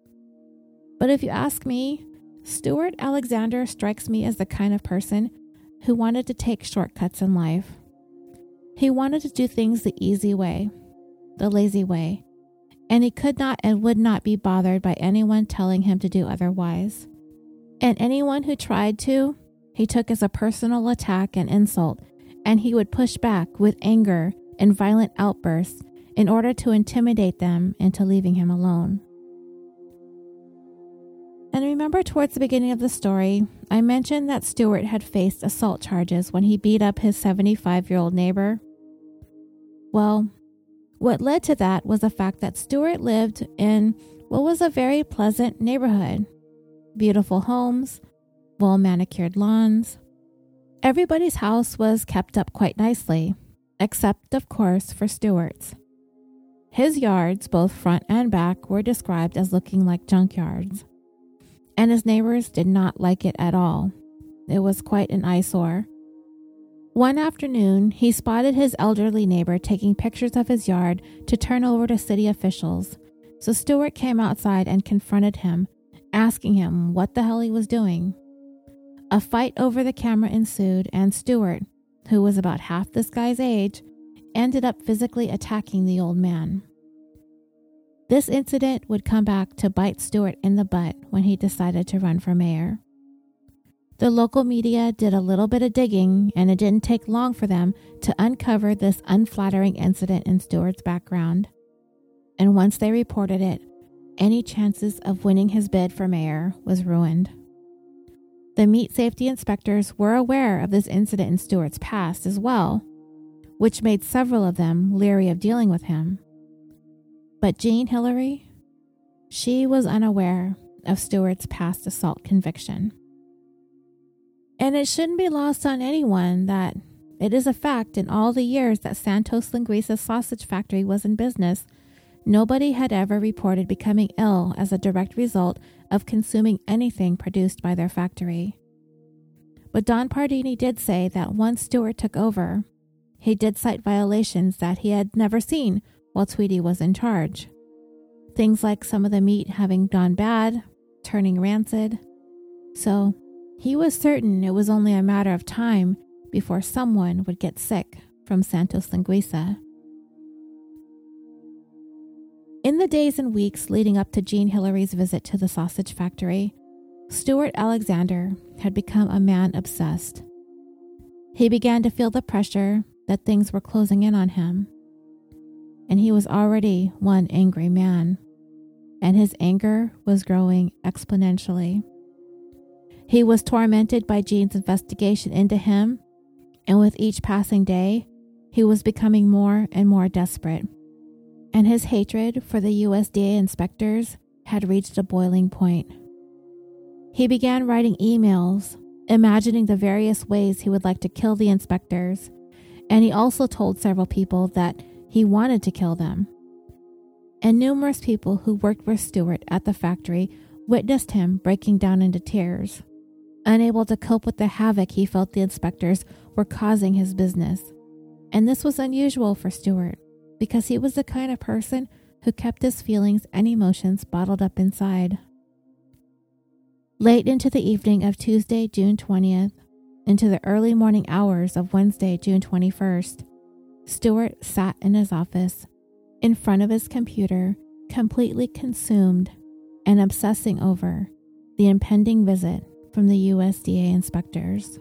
But if you ask me, Stewart Alexander strikes me as the kind of person who wanted to take shortcuts in life. He wanted to do things the easy way, the lazy way, and he could not and would not be bothered by anyone telling him to do otherwise. And anyone who tried to, he took as a personal attack and insult, and he would push back with anger and violent outbursts in order to intimidate them into leaving him alone. And remember, towards the beginning of the story, I mentioned that Stuart had faced assault charges when he beat up his 75-year-old neighbor. Well, what led to that was the fact that Stuart lived in what was a very pleasant neighborhood. Beautiful homes, well-manicured lawns. Everybody's house was kept up quite nicely, except, of course, for Stuart's. His yards, both front and back, were described as looking like junkyards. And his neighbors did not like it at all. It was quite an eyesore. One afternoon, he spotted his elderly neighbor taking pictures of his yard to turn over to city officials, so Stuart came outside and confronted him, asking him what the hell he was doing. A fight over the camera ensued, and Stuart, who was about half this guy's age, ended up physically attacking the old man. This incident would come back to bite Stuart in the butt when he decided to run for mayor. The local media did a little bit of digging, and it didn't take long for them to uncover this unflattering incident in Stuart's background. And once they reported it, any chances of winning his bid for mayor was ruined. The meat safety inspectors were aware of this incident in Stuart's past as well, which made several of them leery of dealing with him. But Jean Hillery, she was unaware of Stuart's past assault conviction. And it shouldn't be lost on anyone that it is a fact in all the years that Santos Linguiça sausage factory was in business, nobody had ever reported becoming ill as a direct result of consuming anything produced by their factory. But Don Pardini did say that once Stuart took over, he did cite violations that he had never seen while Tweedy was in charge. Things like some of the meat having gone bad, turning rancid. So he was certain it was only a matter of time before someone would get sick from Santos Linguiça. In the days and weeks leading up to Jean Hillery's visit to the sausage factory, Stuart Alexander had become a man obsessed. He began to feel the pressure that things were closing in on him. And he was already one angry man, and his anger was growing exponentially. He was tormented by Jean's investigation into him, and with each passing day, he was becoming more and more desperate. And his hatred for the USDA inspectors had reached a boiling point. He began writing emails, imagining the various ways he would like to kill the inspectors, and he also told several people that he wanted to kill them. And numerous people who worked with Stuart at the factory witnessed him breaking down into tears, unable to cope with the havoc he felt the inspectors were causing his business. And this was unusual for Stuart, because he was the kind of person who kept his feelings and emotions bottled up inside. Late into the evening of Tuesday, June 20th, into the early morning hours of Wednesday, June 21st, Stuart sat in his office, in front of his computer, completely consumed and obsessing over the impending visit from the USDA inspectors.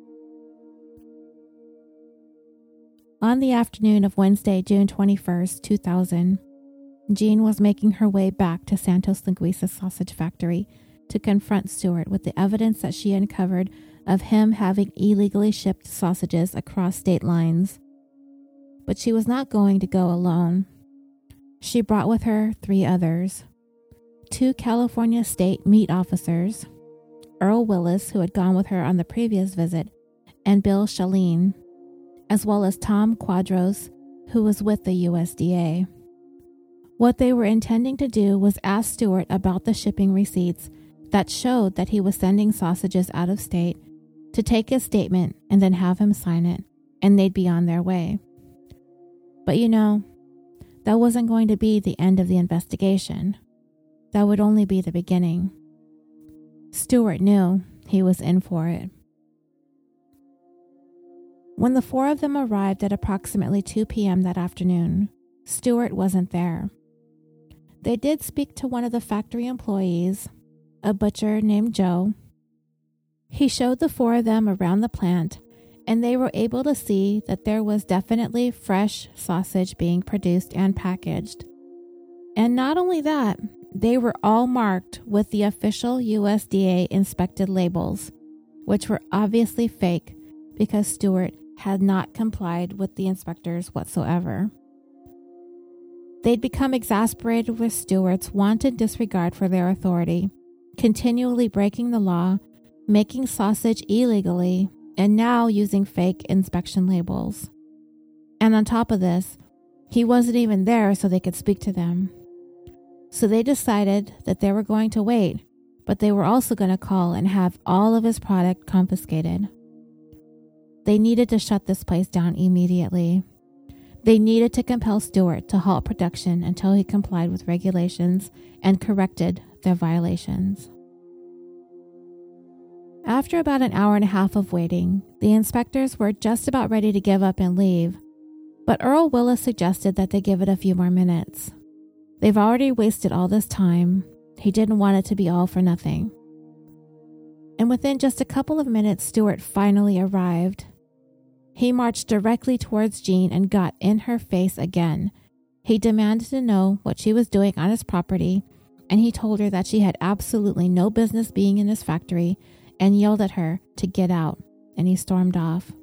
On the afternoon of Wednesday, June 21st, 2000, Jean was making her way back to Santos Linguiça sausage factory to confront Stuart with the evidence that she uncovered of him having illegally shipped sausages across state lines. But she was not going to go alone. She brought with her 3 others: 2 California state meat officers, Earl Willis, who had gone with her on the previous visit, and Bill Shaleen, as well as Tom Quadros, who was with the USDA. What they were intending to do was ask Stuart about the shipping receipts that showed that he was sending sausages out of state, to take his statement and then have him sign it, and they'd be on their way. But that wasn't going to be the end of the investigation. That would only be the beginning. Stuart knew he was in for it. When the four of them arrived at approximately 2 p.m. that afternoon, Stewart wasn't there. They did speak to one of the factory employees, a butcher named Joe. He showed the four of them around the plant, and they were able to see that there was definitely fresh sausage being produced and packaged. And not only that, they were all marked with the official USDA inspected labels, which were obviously fake because Stewart had not complied with the inspectors whatsoever. They'd become exasperated with Stewart's wanton disregard for their authority, continually breaking the law, making sausage illegally, and now using fake inspection labels. And on top of this, he wasn't even there so they could speak to them. So they decided that they were going to wait, but they were also going to call and have all of his product confiscated. They needed to shut this place down immediately. They needed to compel Stewart to halt production until he complied with regulations and corrected their violations. After about an hour and a half of waiting, the inspectors were just about ready to give up and leave, but Earl Willis suggested that they give it a few more minutes. They've already wasted all this time. He didn't want it to be all for nothing. And within just a couple of minutes, Stewart finally arrived. He marched directly towards Jean and got in her face again. He demanded to know what she was doing on his property, and he told her that she had absolutely no business being in his factory and yelled at her to get out, and he stormed off.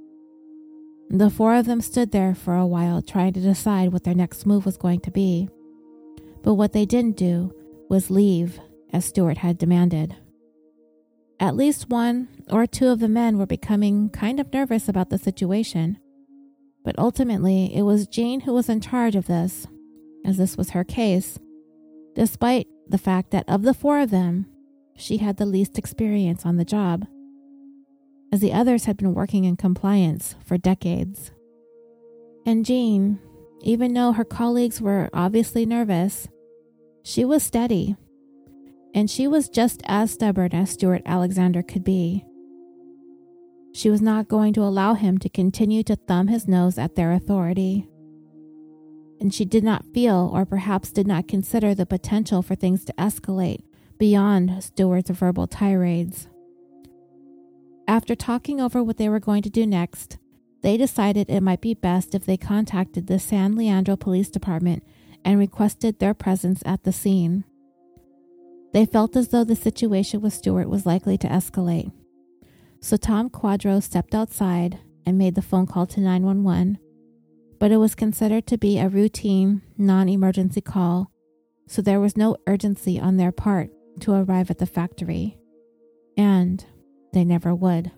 The four of them stood there for a while trying to decide what their next move was going to be. But what they didn't do was leave, as Stewart had demanded. At least one or two of the men were becoming kind of nervous about the situation, but ultimately it was Jean who was in charge of this, as this was her case, despite the fact that of the four of them, she had the least experience on the job, as the others had been working in compliance for decades. And Jean, even though her colleagues were obviously nervous, she was steady. And she was just as stubborn as Stewart Alexander could be. She was not going to allow him to continue to thumb his nose at their authority. And she did not feel, or perhaps did not consider, the potential for things to escalate beyond Stewart's verbal tirades. After talking over what they were going to do next, they decided it might be best if they contacted the San Leandro Police Department and requested their presence at the scene. They felt as though the situation with Stewart was likely to escalate. So Tom Quadro stepped outside and made the phone call to 911, but it was considered to be a routine, non-emergency call, so there was no urgency on their part to arrive at the factory. And they never would.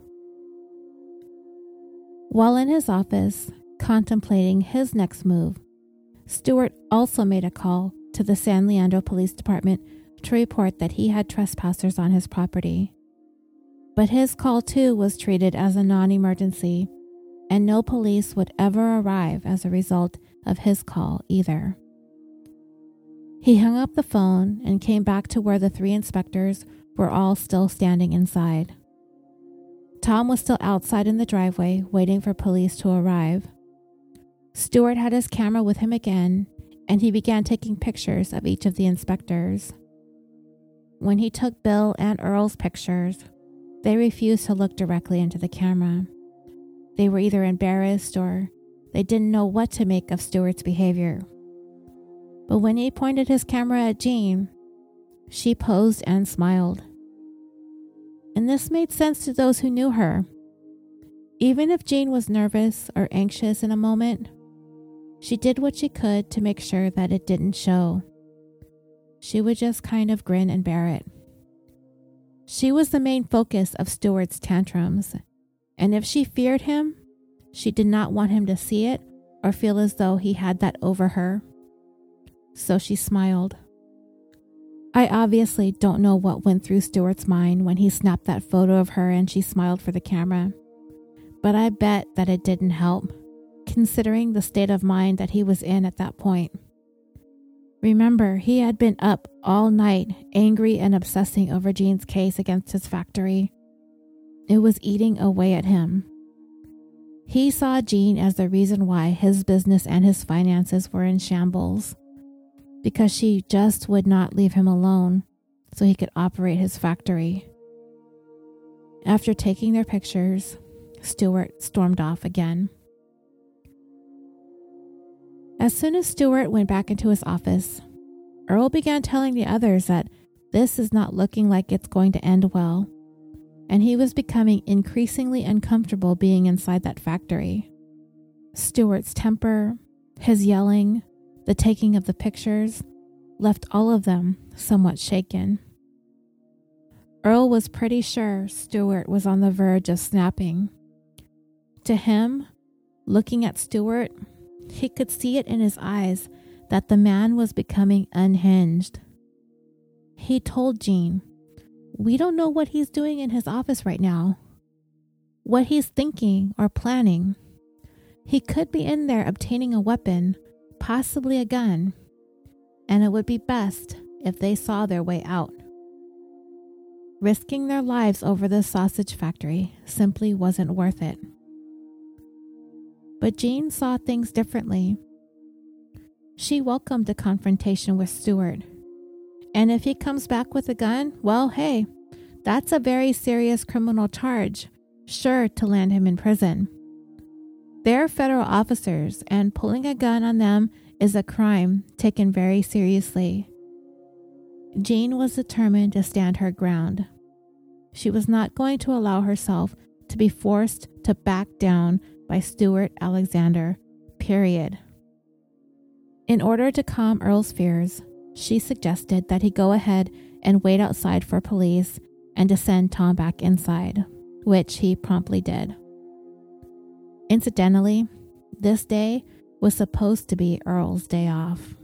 While in his office, contemplating his next move, Stewart also made a call to the San Leandro Police Department to report that he had trespassers on his property. But his call too was treated as a non-emergency, and no police would ever arrive as a result of his call either. He hung up the phone and came back to where the three inspectors were all still standing inside. Tom was still outside in the driveway waiting for police to arrive. Stewart had his camera with him again, and he began taking pictures of each of the inspectors. When he took Bill and Earl's pictures, they refused to look directly into the camera. They were either embarrassed or they didn't know what to make of Stewart's behavior. But when he pointed his camera at Jean, she posed and smiled. And this made sense to those who knew her. Even if Jean was nervous or anxious in a moment, she did what she could to make sure that it didn't show. She would just kind of grin and bear it. She was the main focus of Stewart's tantrums, and if she feared him, she did not want him to see it or feel as though he had that over her. So she smiled. I obviously don't know what went through Stewart's mind when he snapped that photo of her and she smiled for the camera, but I bet that it didn't help, considering the state of mind that he was in at that point. Remember, he had been up all night, angry and obsessing over Jean's case against his factory. It was eating away at him. He saw Jean as the reason why his business and his finances were in shambles, because she just would not leave him alone so he could operate his factory. After taking their pictures, Stewart stormed off again. As soon as Stewart went back into his office, Earl began telling the others that this is not looking like it's going to end well, and he was becoming increasingly uncomfortable being inside that factory. Stewart's temper, his yelling, the taking of the pictures, left all of them somewhat shaken. Earl was pretty sure Stewart was on the verge of snapping. To him, looking at Stewart, he could see it in his eyes that the man was becoming unhinged. He told Jean, "We don't know what he's doing in his office right now, what he's thinking or planning. He could be in there obtaining a weapon, possibly a gun, and it would be best if they saw their way out. Risking their lives over this sausage factory simply wasn't worth it." But Jean saw things differently. She welcomed a confrontation with Stewart. And if he comes back with a gun, well, hey, that's a very serious criminal charge, sure to land him in prison. They're federal officers, and pulling a gun on them is a crime taken very seriously. Jean was determined to stand her ground. She was not going to allow herself to be forced to back down by Stewart Alexander, period. In order to calm Earl's fears, she suggested that he go ahead and wait outside for police and to send Tom back inside, which he promptly did. Incidentally, this day was supposed to be Earl's day off.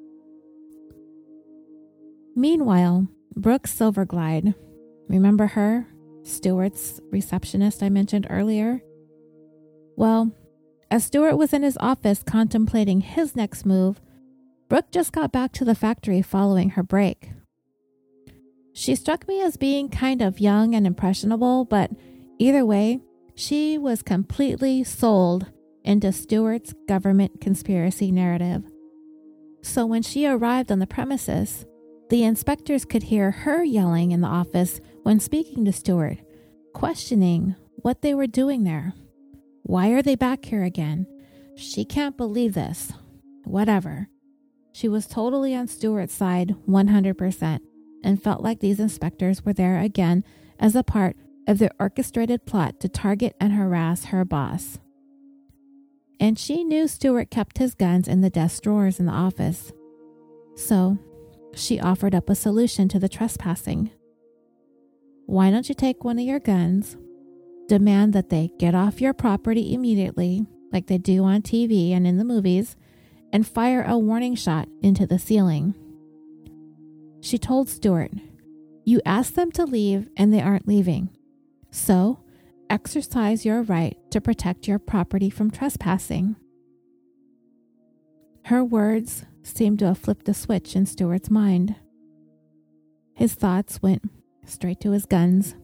Meanwhile, Brooke Silverglide, remember her, Stewart's receptionist I mentioned earlier? Well, as Stewart was in his office contemplating his next move, Brooke just got back to the factory following her break. She struck me as being kind of young and impressionable, but either way, she was completely sold into Stewart's government conspiracy narrative. So when she arrived on the premises, the inspectors could hear her yelling in the office when speaking to Stewart, questioning what they were doing there. Why are they back here again? She can't believe this. Whatever. She was totally on Stewart's side 100% and felt like these inspectors were there again as a part of their orchestrated plot to target and harass her boss. And she knew Stewart kept his guns in the desk drawers in the office. So she offered up a solution to the trespassing. Why don't you take one of your guns, demand that they get off your property immediately, like they do on TV and in the movies, and fire a warning shot into the ceiling. She told Stewart, "You asked them to leave and they aren't leaving. So, exercise your right to protect your property from trespassing." Her words seemed to have flipped a switch in Stewart's mind. His thoughts went straight to his guns.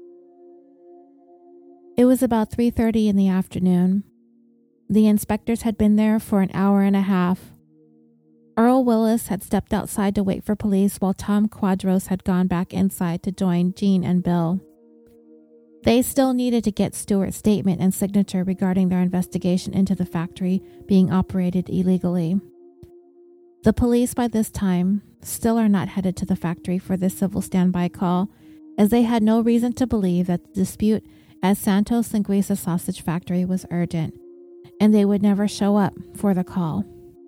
It was about 3:30 in the afternoon. The inspectors had been there for an hour and a half. Earl Willis had stepped outside to wait for police while Tom Quadros had gone back inside to join Jean and Bill. They still needed to get Stewart's statement and signature regarding their investigation into the factory being operated illegally. The police by this time still are not headed to the factory for this civil standby call, as they had no reason to believe that the dispute at Santos Linguiça Sausage Factory was urgent, and they would never show up for the call.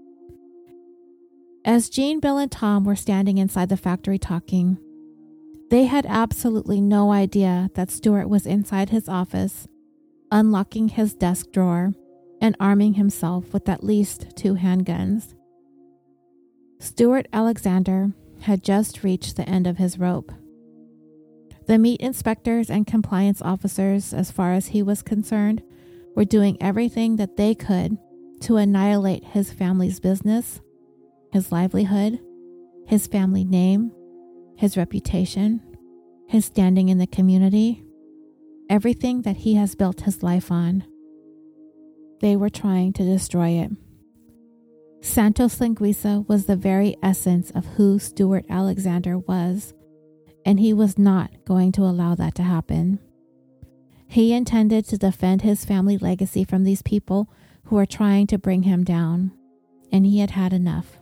As Jean, Bill, and Tom were standing inside the factory talking, they had absolutely no idea that Stewart was inside his office, unlocking his desk drawer and arming himself with at least 2 handguns. Stewart Alexander had just reached the end of his rope. The meat inspectors and compliance officers, as far as he was concerned, were doing everything that they could to annihilate his family's business, his livelihood, his family name, his reputation, his standing in the community, everything that he has built his life on. they were trying to destroy it. Santos Linguiça was the very essence of who Stewart Alexander was, and he was not going to allow that to happen. He intended to defend his family legacy from these people who were trying to bring him down, and he had had enough.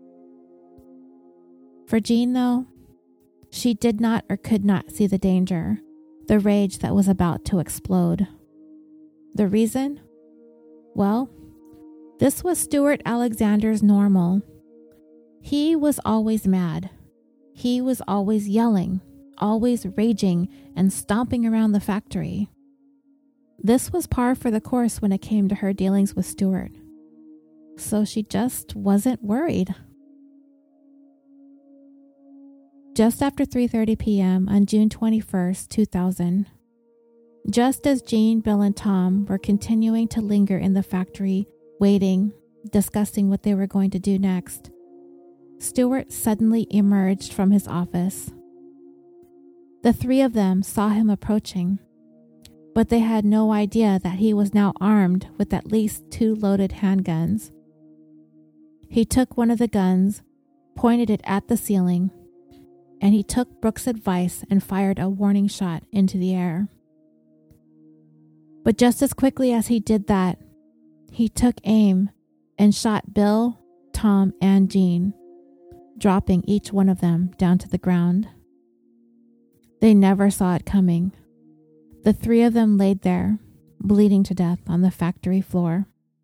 For Jean, though, she did not or could not see the danger, the rage that was about to explode. The reason? Well, this was Stewart Alexander's normal. He was always mad. He was always yelling, always raging and stomping around the factory. This was par for the course when it came to her dealings with Stewart. So she just wasn't worried. Just after 3:30 p.m. on June 21st, 2000, just as Jean, Bill, and Tom were continuing to linger in the factory, waiting, discussing what they were going to do next, Stewart suddenly emerged from his office. The three of them saw him approaching, but they had no idea that he was now armed with at least 2 loaded handguns. He took one of the guns, pointed it at the ceiling, and he took Brooke's advice and fired a warning shot into the air. But just as quickly as he did that, he took aim and shot Bill, Tom, and Jean, dropping each one of them down to the ground. They never saw it coming. The 3 of them laid there, bleeding to death on the factory floor.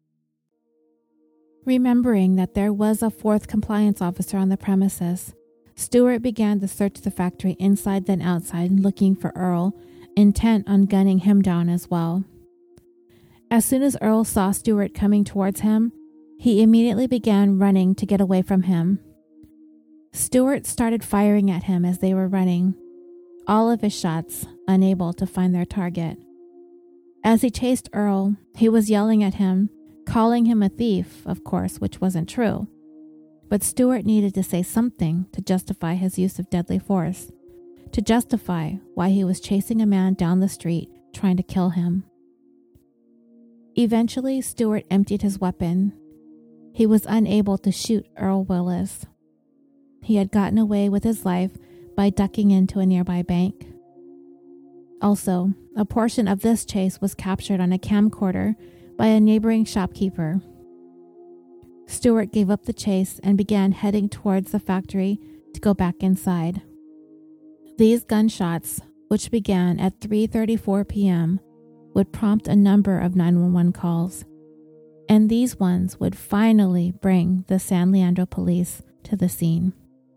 Remembering that there was a 4th compliance officer on the premises, Stewart began to search the factory inside and outside, looking for Earl, intent on gunning him down as well. As soon as Earl saw Stewart coming towards him, he immediately began running to get away from him. Stewart started firing at him as they were running, all of his shots unable to find their target. As he chased Earl, he was yelling at him, calling him a thief, of course, which wasn't true. But Stewart needed to say something to justify his use of deadly force, to justify why he was chasing a man down the street trying to kill him. Eventually, Stewart emptied his weapon. He was unable to shoot Earl Willis. He had gotten away with his life by ducking into a nearby bank. Also, a portion of this chase was captured on a camcorder by a neighboring shopkeeper. Stewart gave up the chase and began heading towards the factory to go back inside. These gunshots, which began at 3:34 p.m., would prompt a number of 911 calls, and these ones would finally bring the San Leandro police to the scene.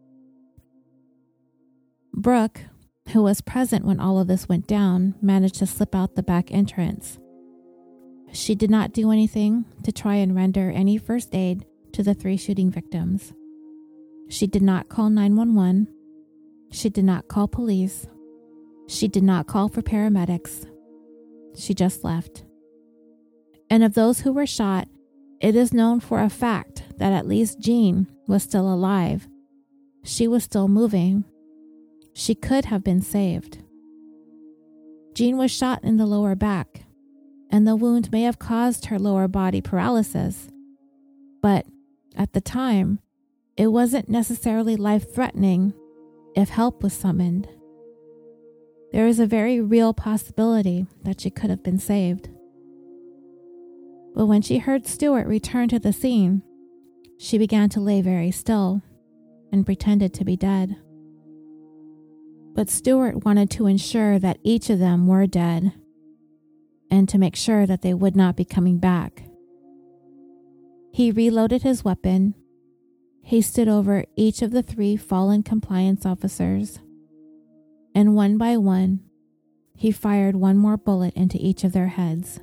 Brooke, who was present when all of this went down, managed to slip out the back entrance. She did not do anything to try and render any first aid to the 3 shooting victims. She did not call 911. She did not call police. She did not call for paramedics. She just left. And of those who were shot, it is known for a fact that at least Jean was still alive. She was still moving. She could have been saved. Jean was shot in the lower back, and the wound may have caused her lower body paralysis. But at the time, it wasn't necessarily life-threatening if help was summoned. There is a very real possibility that she could have been saved. But when she heard Stewart return to the scene, she began to lay very still and pretended to be dead. But Stewart wanted to ensure that each of them were dead and to make sure that they would not be coming back. He reloaded his weapon. He stood over each of the 3 fallen compliance officers, and one by one, he fired one more bullet into each of their heads.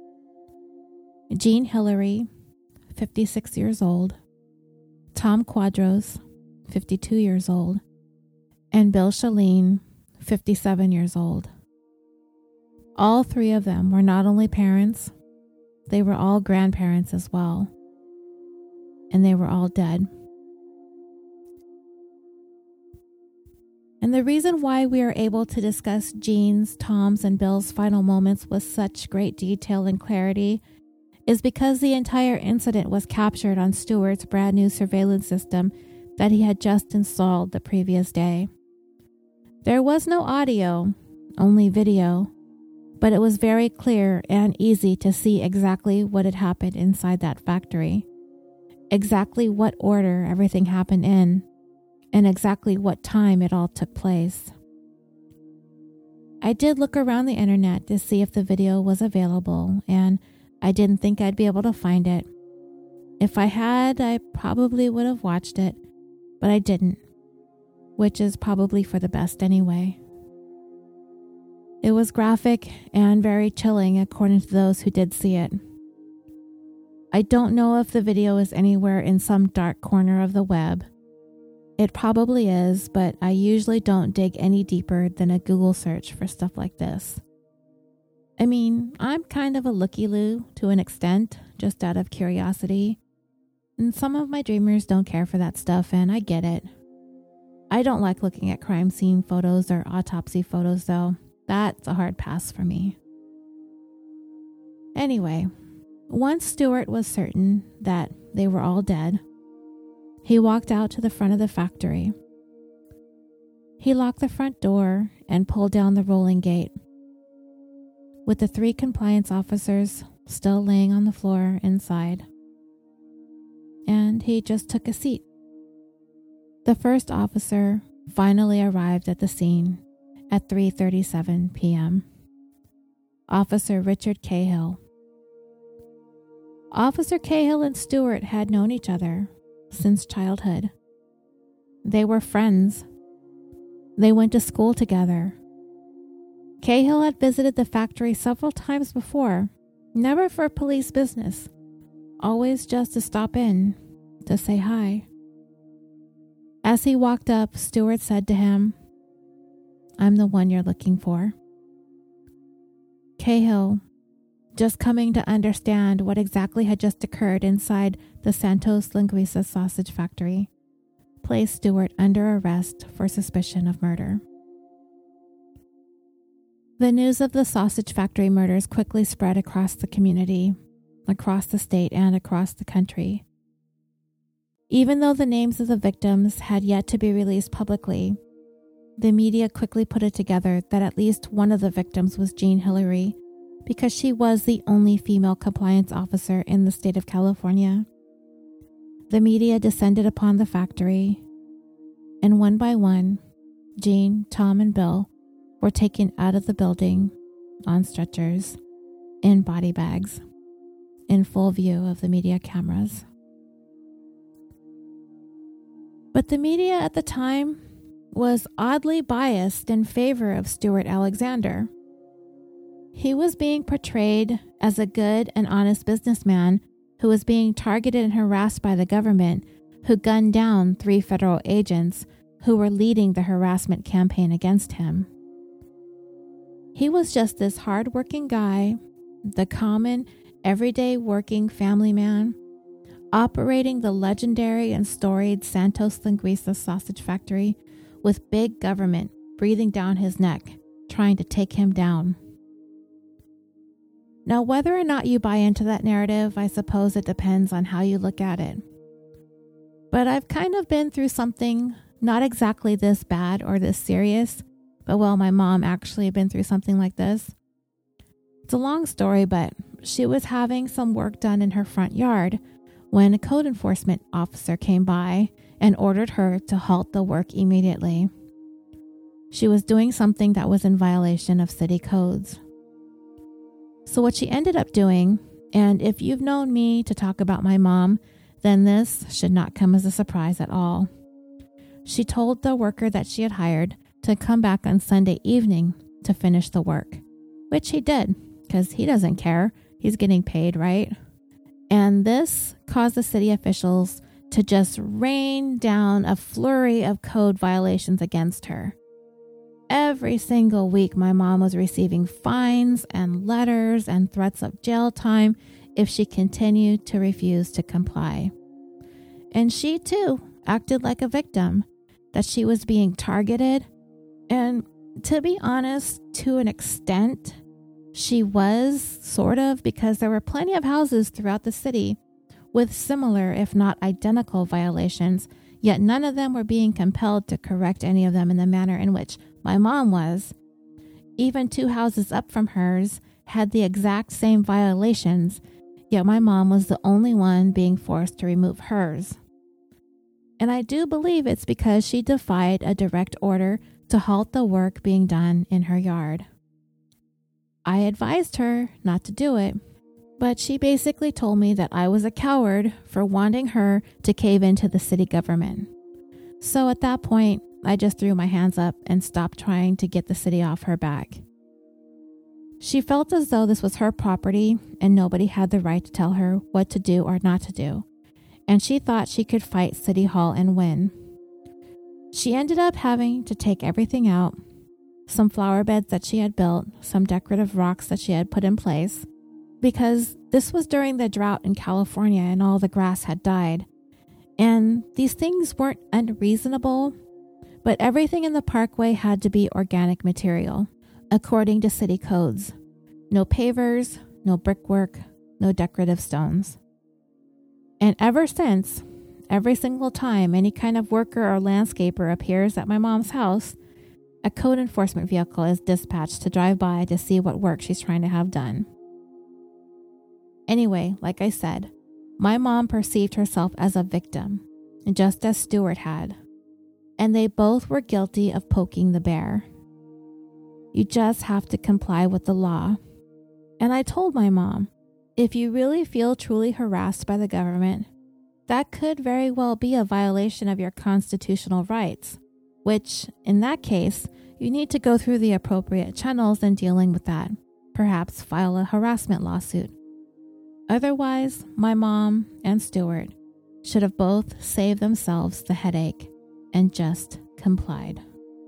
Jean Hillary, 56 years old, Tom Quadros, 52 years old, and Bill Shaleen, 57 years old. All 3 of them were not only parents, they were all grandparents as well. And they were all dead. And the reason why we are able to discuss Jean's, Tom's, and Bill's final moments with such great detail and clarity is because the entire incident was captured on Stewart's brand new surveillance system that he had just installed the previous day. There was no audio, only video, but it was very clear and easy to see exactly what had happened inside that factory, exactly what order everything happened in, and exactly what time it all took place. I did look around the internet to see if the video was available, and I didn't think I'd be able to find it. If I had, I probably would have watched it, but I didn't, which is probably for the best anyway. It was graphic and very chilling according to those who did see it. I don't know if the video is anywhere in some dark corner of the web. It probably is, but I usually don't dig any deeper than a Google search for stuff like this. I mean, I'm kind of a looky-loo to an extent, just out of curiosity. And some of my dreamers don't care for that stuff, and I get it. I don't like looking at crime scene photos or autopsy photos, though. That's a hard pass for me. Anyway, once Stewart was certain that they were all dead, he walked out to the front of the factory. He locked the front door and pulled down the rolling gate. With the 3 compliance officers still laying on the floor inside. And he just took a seat. The first officer finally arrived at the scene at 3:37 p.m. Officer Richard Cahill. Officer Cahill and Stewart had known each other since childhood. They were friends. They went to school together. Cahill had visited the factory several times before, never for police business, always just to stop in, to say hi. As he walked up, Stewart said to him, "I'm the one you're looking for." Cahill, just coming to understand what exactly had just occurred inside the Santos Linguiça sausage factory, placed Stewart under arrest for suspicion of murder. The news of the sausage factory murders quickly spread across the community, across the state, and across the country. Even though the names of the victims had yet to be released publicly, the media quickly put it together that at least one of the victims was Jean Hillary, because she was the only female compliance officer in the state of California. The media descended upon the factory, and one by one, Jean, Tom, and Bill were taken out of the building on stretchers, in body bags, in full view of the media cameras. But the media at the time was oddly biased in favor of Stewart Alexander. He was being portrayed as a good and honest businessman who was being targeted and harassed by the government, who gunned down 3 federal agents who were leading the harassment campaign against him. He was just this hard-working guy, the common, everyday working family man, operating the legendary and storied Santos Linguiça sausage factory with big government breathing down his neck, trying to take him down. Now, whether or not you buy into that narrative, I suppose it depends on how you look at it. But I've kind of been through something not exactly this bad or this serious, but well, my mom actually had been through something like this. It's a long story, but she was having some work done in her front yard when a code enforcement officer came by and ordered her to halt the work immediately. She was doing something that was in violation of city codes. So what she ended up doing, and if you've known me to talk about my mom, then this should not come as a surprise at all. She told the worker that she had hired to come back on Sunday evening to finish the work, which he did, because he doesn't care. He's getting paid, right? And this caused the city officials to just rain down a flurry of code violations against her. Every single week, my mom was receiving fines and letters and threats of jail time if she continued to refuse to comply. And she, too, acted like a victim, that she was being targeted. And to be honest, to an extent, She was, sort of, because there were plenty of houses throughout the city with similar, if not identical, violations, yet none of them were being compelled to correct any of them in the manner in which my mom was. Even 2 houses up from hers had the exact same violations, yet my mom was the only one being forced to remove hers. And I do believe it's because she defied a direct order to halt the work being done in her yard. I advised her not to do it, but she basically told me that I was a coward for wanting her to cave into the city government. So at that point, I just threw my hands up and stopped trying to get the city off her back. She felt as though this was her property and nobody had the right to tell her what to do or not to do, and she thought she could fight City Hall and win. She ended up having to take everything out, some flower beds that she had built, some decorative rocks that she had put in place, because this was during the drought in California and all the grass had died. And these things weren't unreasonable, but everything in the parkway had to be organic material, according to city codes. No pavers, no brickwork, no decorative stones. And ever since, every single time any kind of worker or landscaper appears at my mom's house, a code enforcement vehicle is dispatched to drive by to see what work she's trying to have done. Anyway, like I said, my mom perceived herself as a victim, just as Stuart had, and they both were guilty of poking the bear. You just have to comply with the law. And I told my mom, if you really feel truly harassed by the government, that could very well be a violation of your constitutional rights, which, in that case, you need to go through the appropriate channels in dealing with that, perhaps file a harassment lawsuit. Otherwise, my mom and Stuart should have both saved themselves the headache and just complied.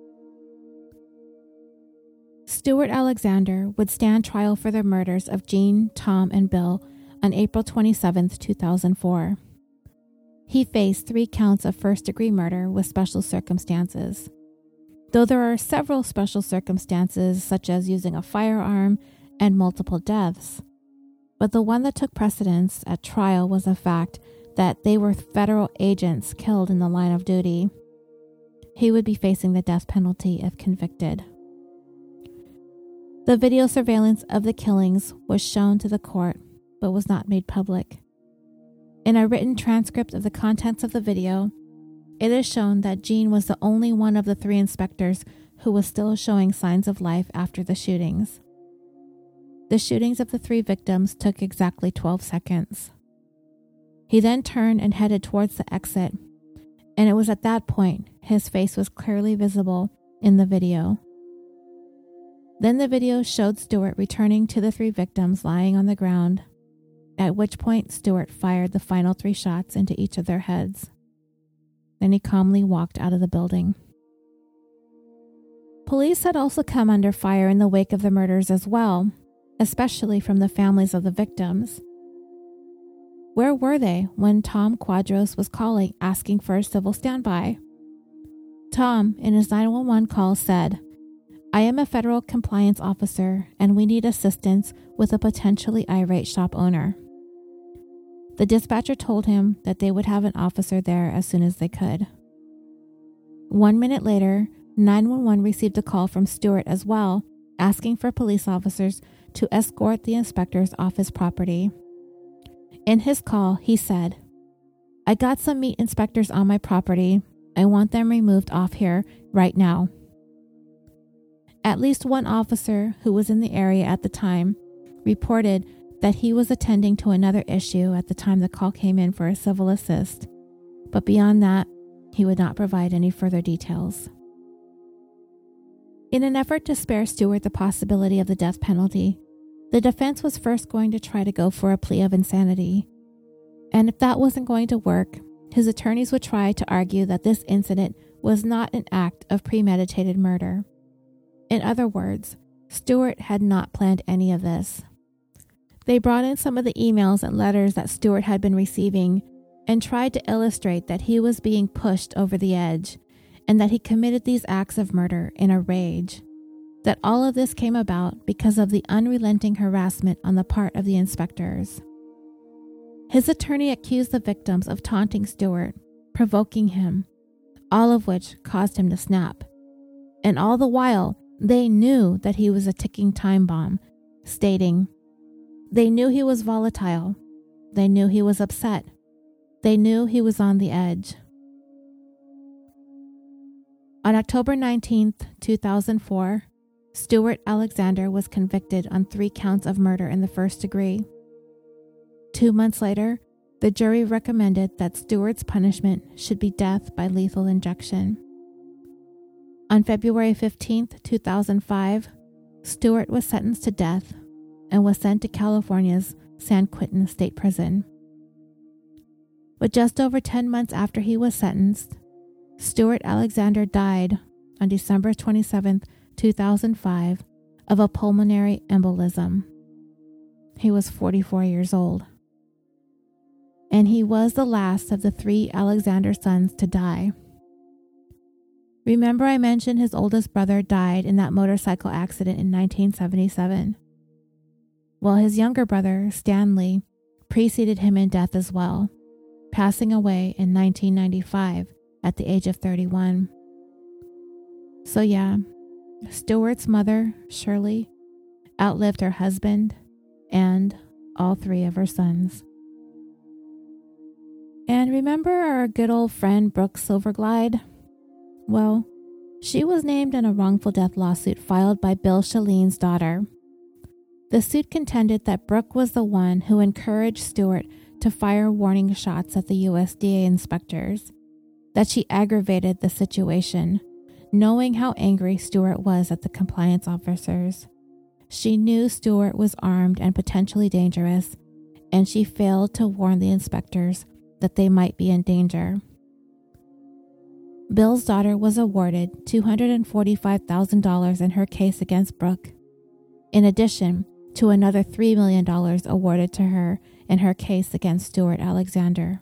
Stuart Alexander would stand trial for the murders of Jean, Tom, and Bill on April 27, 2004. He faced 3 counts of first-degree murder with special circumstances. Though there are several special circumstances, such as using a firearm and multiple deaths, but the one that took precedence at trial was the fact that they were federal agents killed in the line of duty. He would be facing the death penalty if convicted. The video surveillance of the killings was shown to the court, but was not made public. In a written transcript of the contents of the video, it is shown that Jean was the only one of the 3 inspectors who was still showing signs of life after the shootings. The shootings of the 3 victims took exactly 12 seconds. He then turned and headed towards the exit, and it was at that point his face was clearly visible in the video. Then the video showed Stuart returning to the 3 victims lying on the ground, at which point Stuart fired the final 3 shots into each of their heads. Then he calmly walked out of the building. Police had also come under fire in the wake of the murders as well, especially from the families of the victims. Where were they when Tom Quadros was calling asking for a civil standby? Tom, in his 911 call, said, "I am a federal compliance officer and we need assistance with a potentially irate shop owner." The dispatcher told him that they would have an officer there as soon as they could. 1 minute later, 911 received a call from Stuart as well, asking for police officers to escort the inspectors off his property. In his call, he said, "I got some meat inspectors on my property. I want them removed off here right now." At least one officer who was in the area at the time reported that he was attending to another issue at the time the call came in for a civil assist, but beyond that, he would not provide any further details. In an effort to spare Stuart the possibility of the death penalty, the defense was first going to try to go for a plea of insanity. And if that wasn't going to work, his attorneys would try to argue that this incident was not an act of premeditated murder. In other words, Stuart had not planned any of this. They brought in some of the emails and letters that Stuart had been receiving and tried to illustrate that he was being pushed over the edge and that he committed these acts of murder in a rage. that all of this came about because of the unrelenting harassment on the part of the inspectors. His attorney accused the victims of taunting Stewart, provoking him, all of which caused him to snap. And all the while, they knew that he was a ticking time bomb, stating, they knew he was volatile. They knew he was upset. They knew he was on the edge. On October 19th, 2004, Stewart Alexander was convicted on 3 counts of murder in the first degree. 2 months later, the jury recommended that Stewart's punishment should be death by lethal injection. On February 15th, 2005, Stewart was sentenced to death and was sent to California's San Quentin State Prison. But just over 10 months after he was sentenced, Stewart Alexander died on December 27th, 2005, of a pulmonary embolism. He was 44 years old. And he was the last of the 3 Alexander sons to die. Remember I mentioned his oldest brother died in that motorcycle accident in 1977. Well, his younger brother, Stanley, preceded him in death as well, passing away in 1995 at the age of 31. So yeah, Stewart's mother, Shirley, outlived her husband and all 3 of her sons. And remember our good old friend Brooke Silverglide? Well, she was named in a wrongful death lawsuit filed by Bill Shalene's daughter. The suit contended that Brooke was the one who encouraged Stewart to fire warning shots at the USDA inspectors, that she aggravated the situation, knowing how angry Stewart was at the compliance officers. She knew Stewart was armed and potentially dangerous, and she failed to warn the inspectors that they might be in danger. Bill's daughter was awarded $245,000 in her case against Brooke, in addition to another $3 million awarded to her in her case against Stewart Alexander.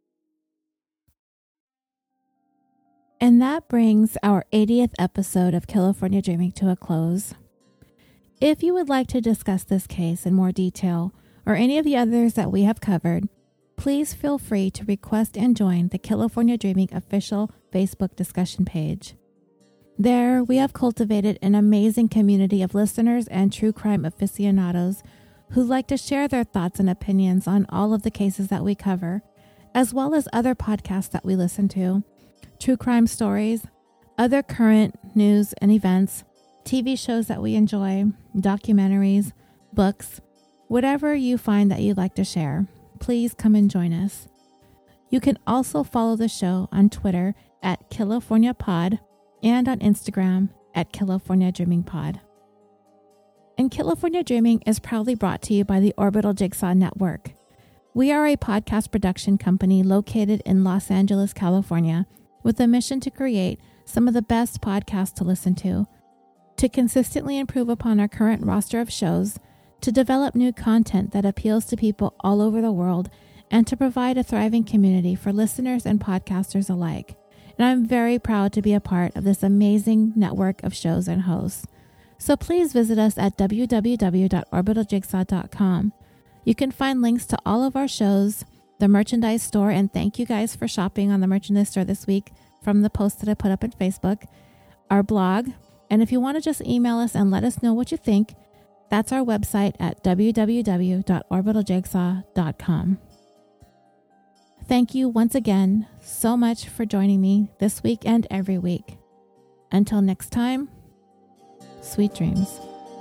And that brings our 80th episode of California Dreaming to a close. If you would like to discuss this case in more detail, or any of the others that we have covered, please feel free to request and join the California Dreaming official Facebook discussion page. There, we have cultivated an amazing community of listeners and true crime aficionados who like to share their thoughts and opinions on all of the cases that we cover, as well as other podcasts that we listen to, true crime stories, other current news and events, TV shows that we enjoy, documentaries, books, whatever you find that you'd like to share. Please come and join us. You can also follow the show on Twitter at CaliforniaPod and on Instagram at California Dreaming Pod. And California Dreaming is proudly brought to you by the Orbital Jigsaw Network. We are a podcast production company located in Los Angeles, California, with a mission to create some of the best podcasts to listen to consistently improve upon our current roster of shows, to develop new content that appeals to people all over the world, and to provide a thriving community for listeners and podcasters alike. And I'm very proud to be a part of this amazing network of shows and hosts. So please visit us at www.orbitaljigsaw.com. You can find links to all of our shows, the merchandise store, and thank you guys for shopping on the merchandise store this week from the post that I put up on Facebook, our blog, and if you want to just email us and let us know what you think, that's our website at www.orbitaljigsaw.com. Thank you once again so much for joining me this week and every week. Until next time, sweet dreams.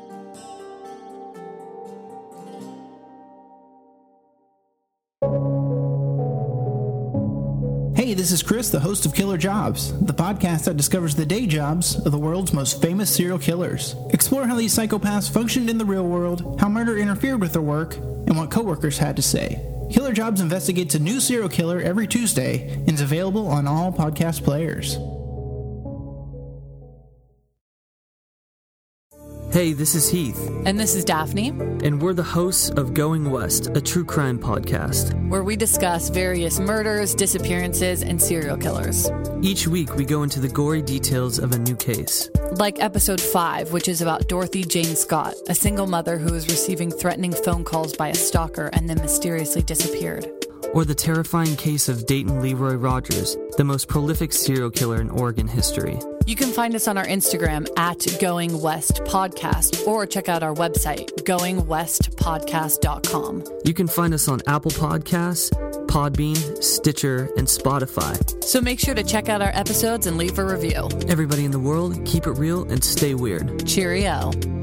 Hey, this is Chris, the host of Killer Jobs, the podcast that discovers the day jobs of the world's most famous serial killers. Explore how these psychopaths functioned in the real world, how murder interfered with their work, and what coworkers had to say. Killer Jobs investigates a new serial killer every Tuesday and is available on all podcast players.
Hey, this is Heath.
And this is Daphne.
And we're the hosts of Going West, a true crime podcast,
where we discuss various murders, disappearances, and serial killers.
Each week, we go into the gory details of a new case.
Like episode 5, which is about Dorothy Jane Scott, a single mother who was receiving threatening phone calls by a stalker and then mysteriously disappeared.
Or the terrifying case of Dayton Leroy Rogers, the most prolific serial killer in Oregon history.
You can find us on our Instagram at Going West Podcast, or check out our website, goingwestpodcast.com.
You can find us on Apple Podcasts, Podbean, Stitcher, and Spotify.
So make sure to check out our episodes and leave a review.
Everybody in the world, keep it real and stay weird.
Cheerio.